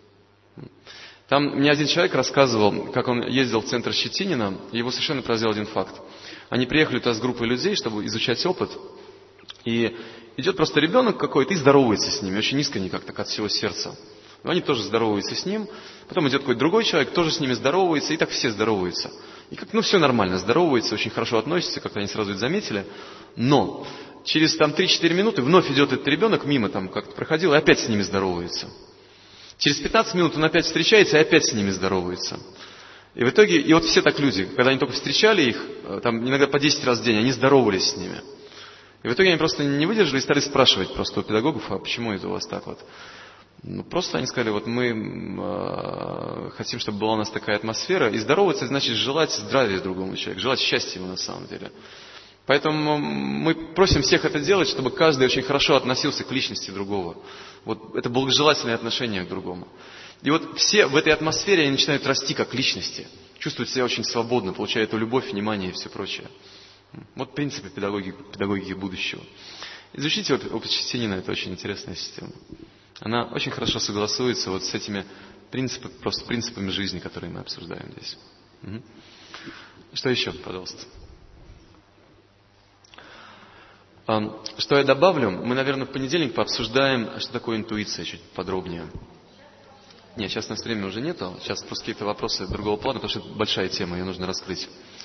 Там мне один человек рассказывал, как он ездил в центр Щетинина, и его совершенно поразил один факт. Они приехали туда с группой людей, чтобы изучать опыт, и идет просто ребенок какой-то и здоровается с ними, очень искренне как-то от всего сердца. Но они тоже здороваются с ним. Потом идет какой-то другой человек, тоже с ними здоровается, и так все здороваются. И как, ну, все нормально, здороваются, очень хорошо относятся, как-то они сразу это заметили. Но через там три-четыре минуты вновь идет этот ребенок мимо, там как-то проходил, и опять с ними здоровается. Через пятнадцать минут он опять встречается и опять с ними здоровается. И в итоге, и вот все так люди, когда они только встречали их, там иногда по десять раз в день, они здоровались с ними. И в итоге они просто не выдержали и стали спрашивать просто у педагогов, а почему это у вас так вот? Ну, просто они сказали, вот мы э, хотим, чтобы была у нас такая атмосфера, и здороваться значит желать здравия другому человеку, желать счастья ему на самом деле. Поэтому мы просим всех это делать, чтобы каждый очень хорошо относился к личности другого. Вот это благожелательное отношение к другому. И вот все в этой атмосфере они начинают расти как личности, чувствуют себя очень свободно, получают эту любовь, внимание и все прочее. Вот принципы педагогики, педагогики будущего. Изучите опыт Щетинина, это очень интересная система. Она очень хорошо согласуется вот с этими принципами, просто принципами жизни, которые мы обсуждаем здесь. Угу. Что еще, пожалуйста? Что я добавлю? Мы, наверное, в понедельник пообсуждаем, что такое интуиция, чуть подробнее. Нет, сейчас у нас времени уже нету. Сейчас просто какие-то вопросы другого плана, потому что это большая тема, ее нужно раскрыть.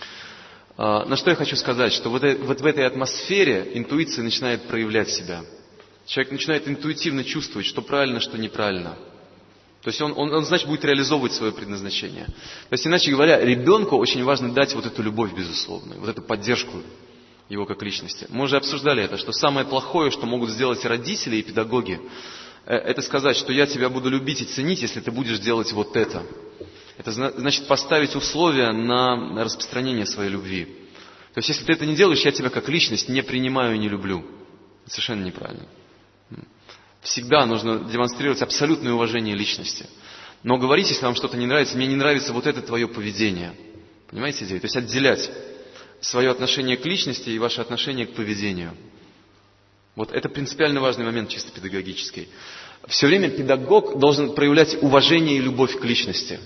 На что я хочу сказать, что вот в этой атмосфере интуиция начинает проявлять себя. Человек начинает интуитивно чувствовать, что правильно, что неправильно. То есть он, он, он, значит, будет реализовывать свое предназначение. То есть, иначе говоря, ребенку очень важно дать вот эту любовь безусловную, вот эту поддержку его как личности. Мы уже обсуждали это, что самое плохое, что могут сделать родители и педагоги, это сказать, что я тебя буду любить и ценить, если ты будешь делать вот это. Это значит поставить условия на распространение своей любви. То есть, если ты это не делаешь, я тебя как личность не принимаю и не люблю. Это совершенно неправильно. Всегда нужно демонстрировать абсолютное уважение личности. Но говорить, если вам что-то не нравится, мне не нравится вот это твое поведение. Понимаете идею? То есть отделять свое отношение к личности и ваше отношение к поведению. Вот это принципиально важный момент чисто педагогический. Все время педагог должен проявлять уважение и любовь к личности.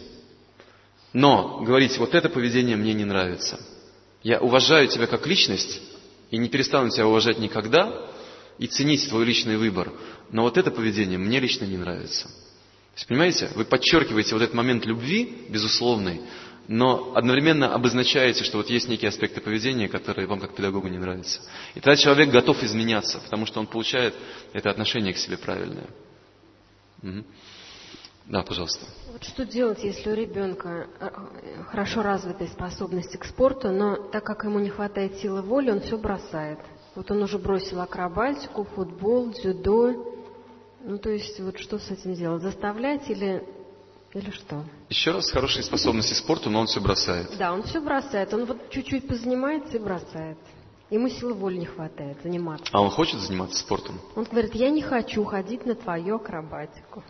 Но говорить, вот это поведение мне не нравится. Я уважаю тебя как личность и не перестану тебя уважать никогда и ценить твой личный выбор. Но вот это поведение мне лично не нравится. То есть, понимаете, вы подчеркиваете вот этот момент любви, безусловный, но одновременно обозначаете, что вот есть некие аспекты поведения, которые вам как педагогу не нравятся. И тогда человек готов изменяться, потому что он получает это отношение к себе правильное. Угу. Да, пожалуйста. Вот что делать, если у ребенка хорошо развитые способности к спорту, но так как ему не хватает силы воли, он все бросает? Вот он уже бросил акробатику, футбол, дзюдо. Ну, то есть, вот что с этим делать? Заставлять или, или что? Еще раз, хорошие способности к спорту, но он все бросает. Да, он все бросает. Он вот чуть-чуть позанимается и бросает. Ему силы воли не хватает заниматься. А он хочет заниматься спортом? Он говорит, я не хочу ходить на твою акробатику.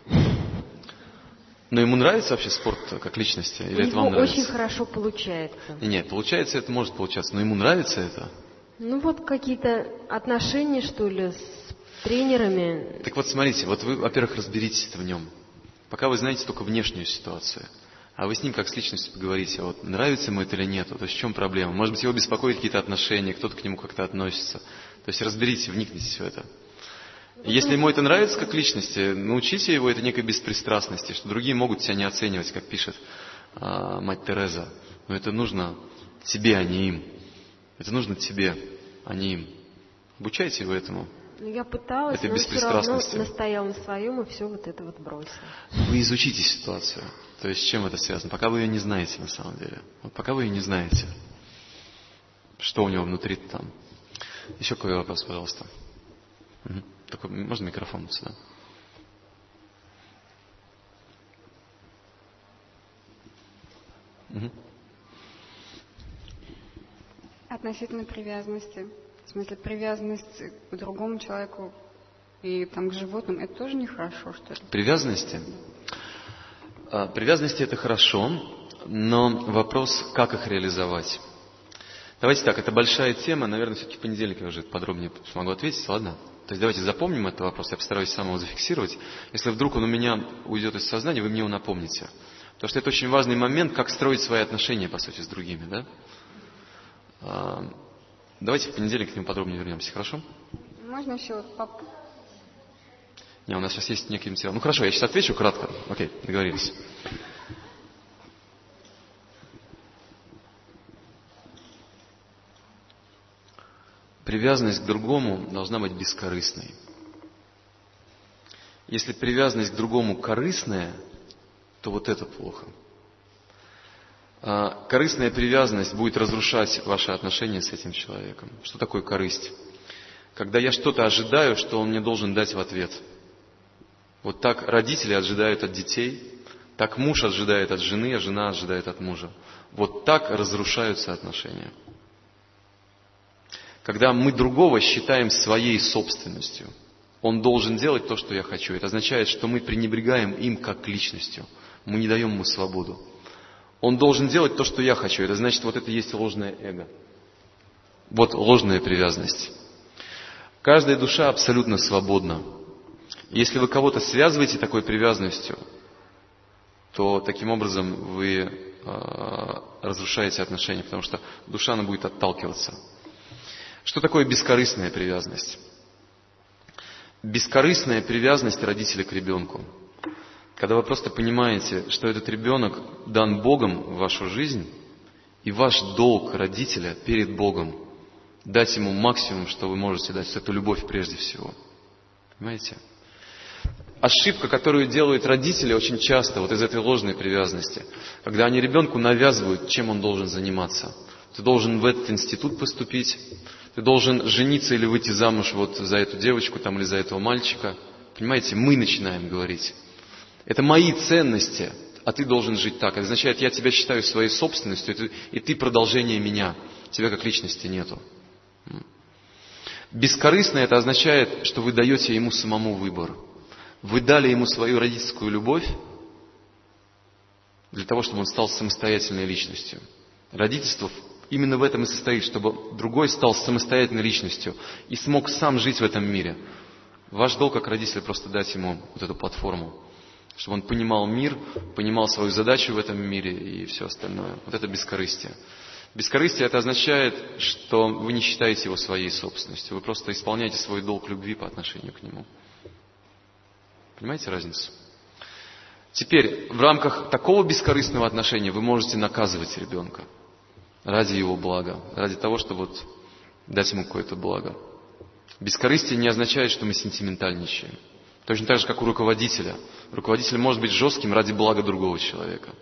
Но ему нравится вообще спорт как личности? Или У это него вам нравится? очень хорошо получается. Нет, получается, это может получаться, но ему нравится это? Ну вот какие-то отношения, что ли, с тренерами. Так вот, смотрите, вот вы, во-первых, разберитесь в нем. Пока вы знаете только внешнюю ситуацию. А вы с ним как с личностью поговорите, вот нравится ему это или нет, то есть в чем проблема? Может быть, его беспокоят какие-то отношения, кто-то к нему как-то относится. То есть разберите, вникните в это. И если ему это нравится как личности, научите его этой некой беспристрастности, что другие могут тебя не оценивать, как пишет а, мать Тереза. Но это нужно тебе, а не им. Это нужно тебе, а не им. Обучайте его этому. Я пыталась, этой но он все равно беспристрастности. настоял на своем и все вот это вот бросил. Вы изучите ситуацию. То есть с чем это связано? Пока вы ее не знаете на самом деле. Вот пока вы ее не знаете, что у него внутри там. Еще какой вопрос, пожалуйста? Угу. Такой, можно микрофон сюда? Угу. Относительно привязанности. В смысле, привязанность к другому человеку и там, к животным, это тоже нехорошо, что ли? Привязанности? А, привязанности это хорошо, но вопрос, как их реализовать. Давайте так, это большая тема, наверное, все-таки в понедельник я уже подробнее смогу ответить, ладно? То есть давайте запомним этот вопрос, я постараюсь сам его зафиксировать. Если вдруг он у меня уйдет из сознания, вы мне его напомните. Потому что это очень важный момент, как строить свои отношения, по сути, с другими, да? А, давайте в понедельник к нему подробнее вернемся, хорошо? Можно еще вот поп... Не, у нас сейчас есть некий материал. Ну хорошо, я сейчас отвечу кратко. Окей, договорились. Привязанность к другому должна быть бескорыстной. Если привязанность к другому корыстная, то вот это плохо. А корыстная привязанность будет разрушать ваши отношения с этим человеком. Что такое корысть? Когда я что-то ожидаю, что он мне должен дать в ответ. Вот так родители ожидают от детей, так муж ожидает от жены, а жена ожидает от мужа. Вот так разрушаются отношения. Когда мы другого считаем своей собственностью, он должен делать то, что я хочу. Это означает, что мы пренебрегаем им как личностью. Мы не даем ему свободу. Он должен делать то, что я хочу. Это значит, вот это и есть ложное эго. Вот ложная привязанность. Каждая душа абсолютно свободна. Если вы кого-то связываете такой привязанностью, то таким образом вы э, разрушаете отношения, потому что душа, она будет отталкиваться. Что такое бескорыстная привязанность? Бескорыстная привязанность родителя к ребенку. Когда вы просто понимаете, что этот ребенок дан Богом в вашу жизнь, и ваш долг родителя перед Богом дать ему максимум, что вы можете дать, это любовь прежде всего. Понимаете? Ошибка, которую делают родители очень часто, вот из этой ложной привязанности, когда они ребенку навязывают, чем он должен заниматься. Ты должен в этот институт поступить, ты должен жениться или выйти замуж вот за эту девочку там, или за этого мальчика. Понимаете, мы начинаем говорить. Это мои ценности, а ты должен жить так. Это означает, я тебя считаю своей собственностью, и ты продолжение меня. Тебя как личности нету. Бескорыстно это означает, что вы даете ему самому выбор. Вы дали ему свою родительскую любовь для того, чтобы он стал самостоятельной личностью. Родительство именно в этом и состоит, чтобы другой стал самостоятельной личностью и смог сам жить в этом мире. Ваш долг как родителя просто дать ему вот эту платформу, чтобы он понимал мир, понимал свою задачу в этом мире и все остальное. Вот это бескорыстие. Бескорыстие это означает, что вы не считаете его своей собственностью, вы просто исполняете свой долг любви по отношению к нему. Понимаете разницу? Теперь, в рамках такого бескорыстного отношения вы можете наказывать ребенка ради его блага, ради того, чтобы вот дать ему какое-то благо. Бескорыстие не означает, что мы сентиментальничаем. Точно так же, как у руководителя. Руководитель может быть жестким ради блага другого человека.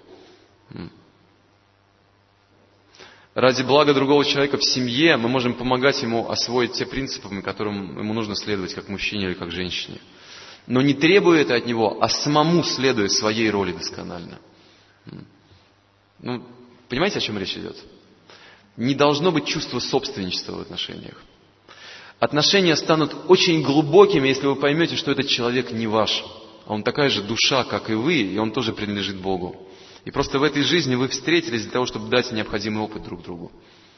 Ради блага другого человека в семье мы можем помогать ему освоить те принципы, которым ему нужно следовать, как мужчине или как женщине. Но не требуя это от него, а самому следуя своей роли досконально. Ну, понимаете, о чем речь идет? Не должно быть чувства собственничества в отношениях. Отношения станут очень глубокими, если вы поймете, что этот человек не ваш. А он такая же душа, как и вы, и он тоже принадлежит Богу. И просто в этой жизни вы встретились для того, чтобы дать необходимый опыт друг другу.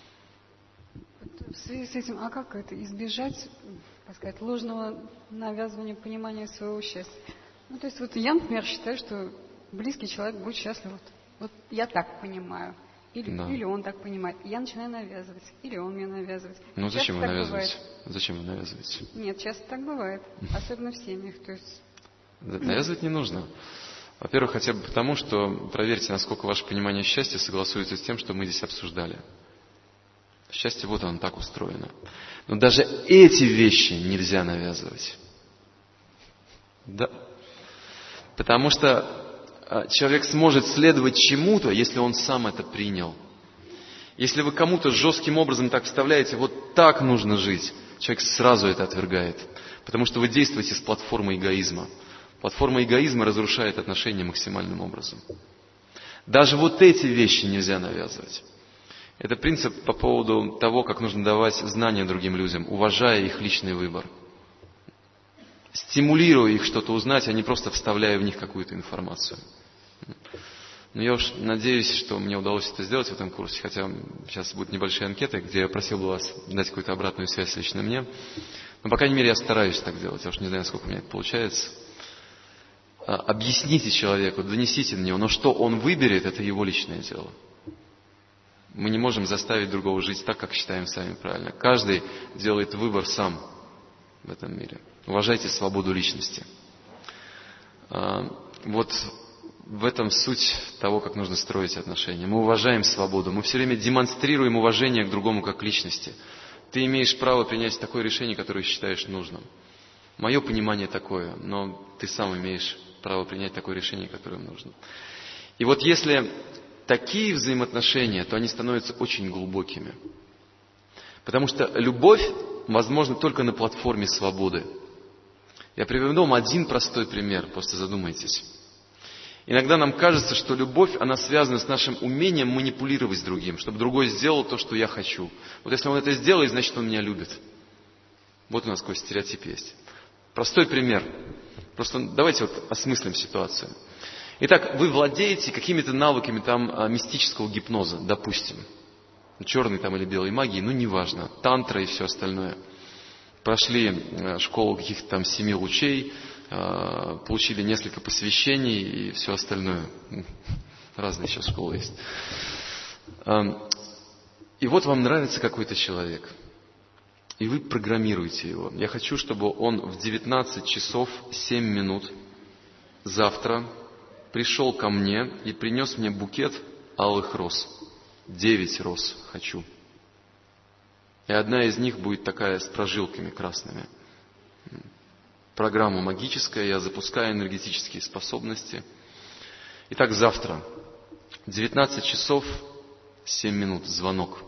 В связи с этим, а как это избежать, так сказать, ложного навязывания понимания своего счастья? Ну, то есть вот я, например, считаю, что близкий человек будет счастлив. Вот, вот я так понимаю. Или, да. или он так понимает. Я начинаю навязывать. Или он мне навязывает. Ну, часто зачем вы навязываете? Зачем вы навязываете? Нет, часто так бывает. Особенно в семьях. То есть... Навязывать не нужно. Во-первых, хотя бы потому, что проверьте, насколько ваше понимание счастья согласуется с тем, что мы здесь обсуждали. Счастье вот оно так устроено. Но даже эти вещи нельзя навязывать. Да. Потому что человек сможет следовать чему-то, если он сам это принял. Если вы кому-то жестким образом так вставляете, вот так нужно жить, человек сразу это отвергает. Потому что вы действуете с платформы эгоизма. Платформа эгоизма разрушает отношения максимальным образом. Даже вот эти вещи нельзя навязывать. Это принцип по поводу того, как нужно давать знания другим людям, уважая их личный выбор. Стимулируя их что-то узнать, а не просто вставляя в них какую-то информацию. Но я уж надеюсь, что мне удалось это сделать в этом курсе, хотя сейчас будут небольшие анкеты, где я просил бы вас дать какую-то обратную связь лично мне. Но, по крайней мере, я стараюсь так делать. Я уж не знаю, насколько у меня это получается. Объясните человеку, донесите до него, но что он выберет, это его личное дело. Мы не можем заставить другого жить так, как считаем сами правильно. Каждый делает выбор сам в этом мире. Уважайте свободу личности. Вот в этом суть того, как нужно строить отношения. Мы уважаем свободу. Мы все время демонстрируем уважение к другому как к личности. Ты имеешь право принять такое решение, которое считаешь нужным. Мое понимание такое, но ты сам имеешь право принять такое решение, которое нужно. И вот если такие взаимоотношения, то они становятся очень глубокими. Потому что любовь возможна только на платформе свободы. Я приведу вам один простой пример, просто задумайтесь. Иногда нам кажется, что любовь, она связана с нашим умением манипулировать с другим, чтобы другой сделал то, что я хочу. Вот если он это сделает, значит, он меня любит. Вот у нас такой стереотип есть. Простой пример. Просто давайте вот осмыслим ситуацию. Итак, вы владеете какими-то навыками там мистического гипноза, допустим. Черной там или белой магии, ну неважно. Тантра и все остальное. Прошли школу каких-то там семи лучей, получили несколько посвящений и все остальное. Разные сейчас школы есть. И вот вам нравится какой-то человек. И вы программируете его. Я хочу, чтобы он в девятнадцать часов семь минут завтра пришел ко мне и принес мне букет алых роз. Девять роз хочу. И одна из них будет такая с прожилками красными. Программа магическая, я запускаю энергетические способности. Итак, завтра, девятнадцать часов семь минут, звонок.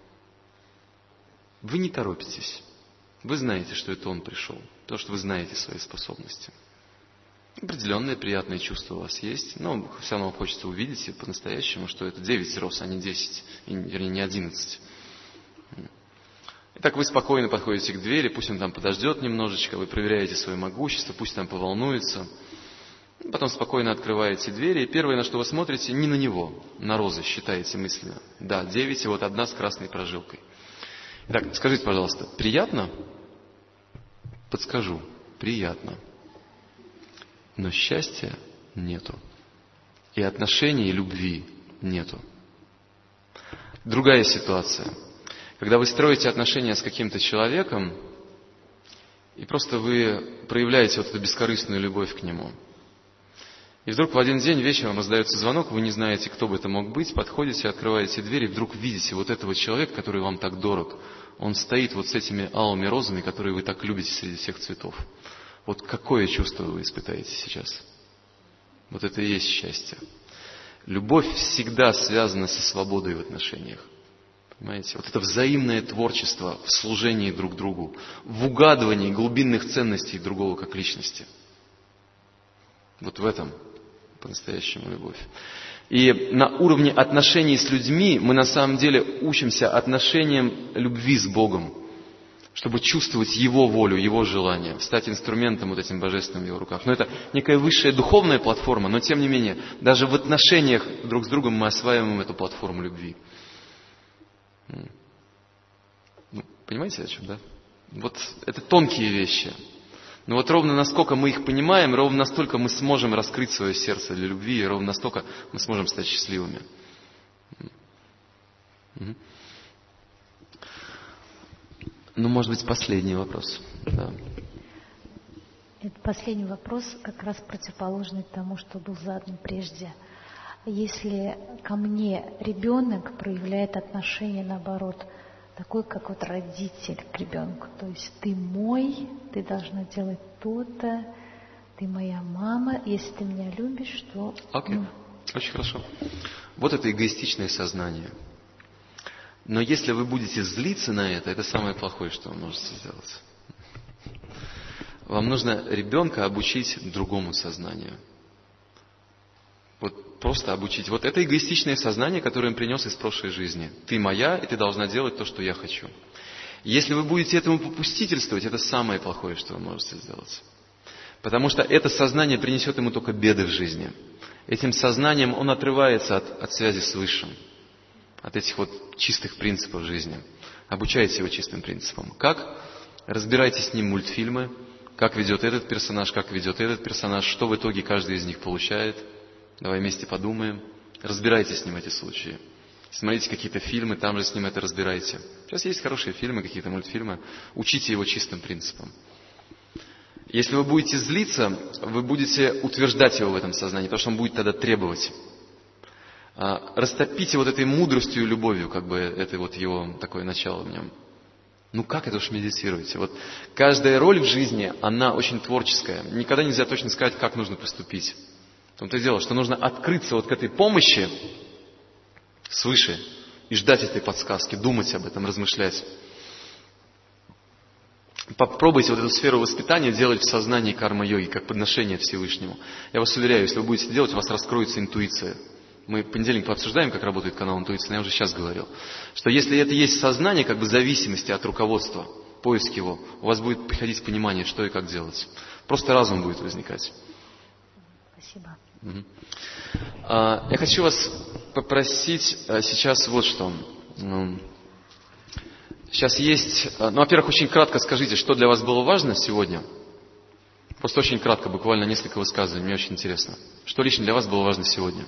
Вы не торопитесь. Вы знаете, что это он пришел, потому что вы знаете свои способности. Определенные приятные чувства у вас есть, но все равно хочется увидеть и по-настоящему, что это девять роз, а не десять, вернее, не одиннадцать. Итак, вы спокойно подходите к двери, пусть он там подождет немножечко, вы проверяете свое могущество, пусть там поволнуется. Потом спокойно открываете двери, и первое, на что вы смотрите, не на него, на розы считаете мысленно. Да, девять, и вот одна с красной прожилкой. Итак, скажите, пожалуйста, приятно? Подскажу, приятно. Но счастья нету. И отношений, и любви нету. Другая ситуация. Когда вы строите отношения с каким-то человеком, и просто вы проявляете вот эту бескорыстную любовь к нему. И вдруг в один день вечером раздается звонок, вы не знаете, кто бы это мог быть, подходите, открываете дверь, и вдруг видите вот этого человека, который вам так дорог. Он стоит вот с этими алыми розами, которые вы так любите среди всех цветов. Вот какое чувство вы испытаете сейчас? Вот это и есть счастье. Любовь всегда связана со свободой в отношениях. Понимаете? Вот это взаимное творчество в служении друг другу, в угадывании глубинных ценностей другого как личности. Вот в этом по-настоящему любовь. И на уровне отношений с людьми мы на самом деле учимся отношениям любви с Богом, чтобы чувствовать Его волю, Его желание, стать инструментом вот этим божественным в Его руках. Но это некая высшая духовная платформа, но тем не менее, даже в отношениях друг с другом мы осваиваем эту платформу любви. Ну, понимаете, о чем, да? Вот это тонкие вещи. Но вот ровно насколько мы их понимаем, ровно настолько мы сможем раскрыть свое сердце для любви, и ровно настолько мы сможем стать счастливыми. Угу. Ну, может быть, последний вопрос. Да. Это последний вопрос, как раз противоположный тому, что был задан прежде. Если ко мне ребенок проявляет отношение, наоборот, такой, как вот родитель к ребенку. То есть ты мой, ты должна делать то-то, ты моя мама, если ты меня любишь, то... Окей, okay. ну... Очень хорошо. Вот это эгоистичное сознание. Но если вы будете злиться на это, это самое плохое, что вы можете сделать. Вам нужно ребенка обучить другому сознанию. Вот просто обучить. Вот это эгоистичное сознание, которое он принес из прошлой жизни. Ты моя, и ты должна делать то, что я хочу. Если вы будете этому попустительствовать, это самое плохое, что вы можете сделать. Потому что это сознание принесет ему только беды в жизни. Этим сознанием он отрывается от, от связи с Высшим, от этих вот чистых принципов жизни. Обучайте его чистым принципам. Как? Разбирайте с ним мультфильмы, как ведет этот персонаж, как ведет этот персонаж, что в итоге каждый из них получает. Давай вместе подумаем. Разбирайте с ним эти случаи. Смотрите какие-то фильмы, там же с ним это разбирайте. Сейчас есть хорошие фильмы, какие-то мультфильмы. Учите его чистым принципам. Если вы будете злиться, вы будете утверждать его в этом сознании, потому что он будет тогда требовать. Растопите вот этой мудростью и любовью, как бы это вот его такое начало в нем. Ну как это уж медитируете? Вот каждая роль в жизни, она очень творческая. Никогда нельзя точно сказать, как нужно поступить. В том-то и дело, что нужно открыться вот к этой помощи свыше и ждать этой подсказки, думать об этом, размышлять. Попробуйте вот эту сферу воспитания делать в сознании карма-йоги, как подношение Всевышнему. Я вас уверяю, если вы будете делать, у вас раскроется интуиция. Мы в понедельник пообсуждаем, как работает канал интуиции, но я уже сейчас говорил, что если это есть сознание, как бы зависимости от руководства, поиск его, у вас будет приходить понимание, что и как делать. Просто разум будет возникать. Спасибо. Угу. А, я хочу вас попросить а, сейчас вот что. Сейчас есть, ну, во-первых, очень кратко скажите, что для вас было важно сегодня. Просто очень кратко, буквально несколько высказываний, мне очень интересно. Что лично для вас было важно сегодня?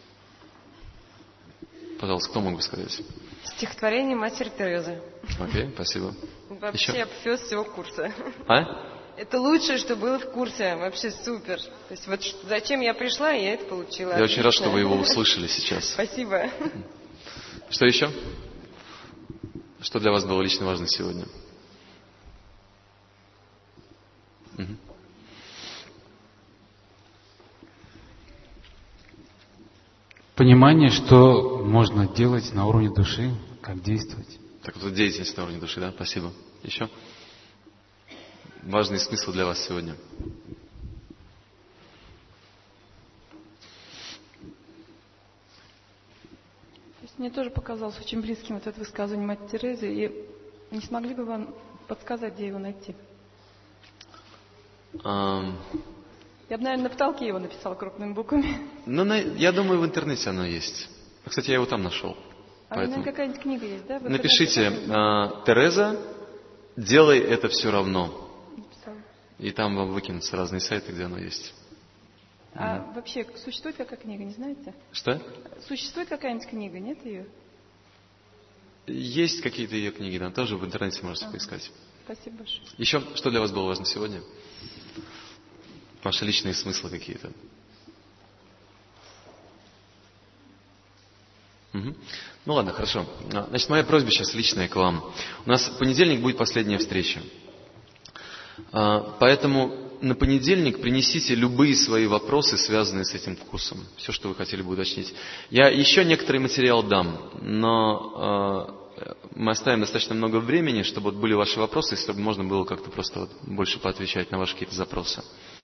Пожалуйста, кто мог бы сказать? Стихотворение Матери Терезы. Окей, okay, спасибо. Вообще Еще? апофеоз всего курса. А? Это лучшее, что было в курсе. Вообще супер. То есть вот зачем я пришла, я это получила. Я Отлично. Очень рад, что вы его услышали сейчас. Спасибо. Что еще? Что для вас было лично важно сегодня? Угу. Понимание, что можно делать на уровне души, как действовать. Так вот деятельность на уровне души, да? Спасибо. Еще? Важный смысл для вас сегодня. Мне тоже показалось очень близким вот это высказывание Матери Терезы. И не смогли бы вам подсказать, где его найти? Um, я бы, наверное, на потолке его написала крупными буквами. Ну, на, я думаю, в интернете оно есть. Кстати, я его там нашел. А поэтому... какая-нибудь книга есть, да? Вы напишите uh, «Тереза, делай это все равно». Написала. И там вам выкинутся разные сайты, где оно есть. А mm. вообще существует какая книга, не знаете? Что? Существует какая-нибудь книга, нет ее? Есть какие-то ее книги, да, тоже в интернете можете ага. поискать. Спасибо большое. Еще, что для вас было важно сегодня? Ваши личные смыслы какие-то? Угу. Ну ладно, хорошо. Значит, моя просьба сейчас личная к вам. У нас в понедельник будет последняя встреча. Поэтому на понедельник принесите любые свои вопросы, связанные с этим курсом. Все, что вы хотели бы уточнить. Я еще некоторый материал дам, но э, мы оставим достаточно много времени, чтобы вот были ваши вопросы, чтобы можно было как-то просто вот больше поотвечать на ваши какие-то запросы.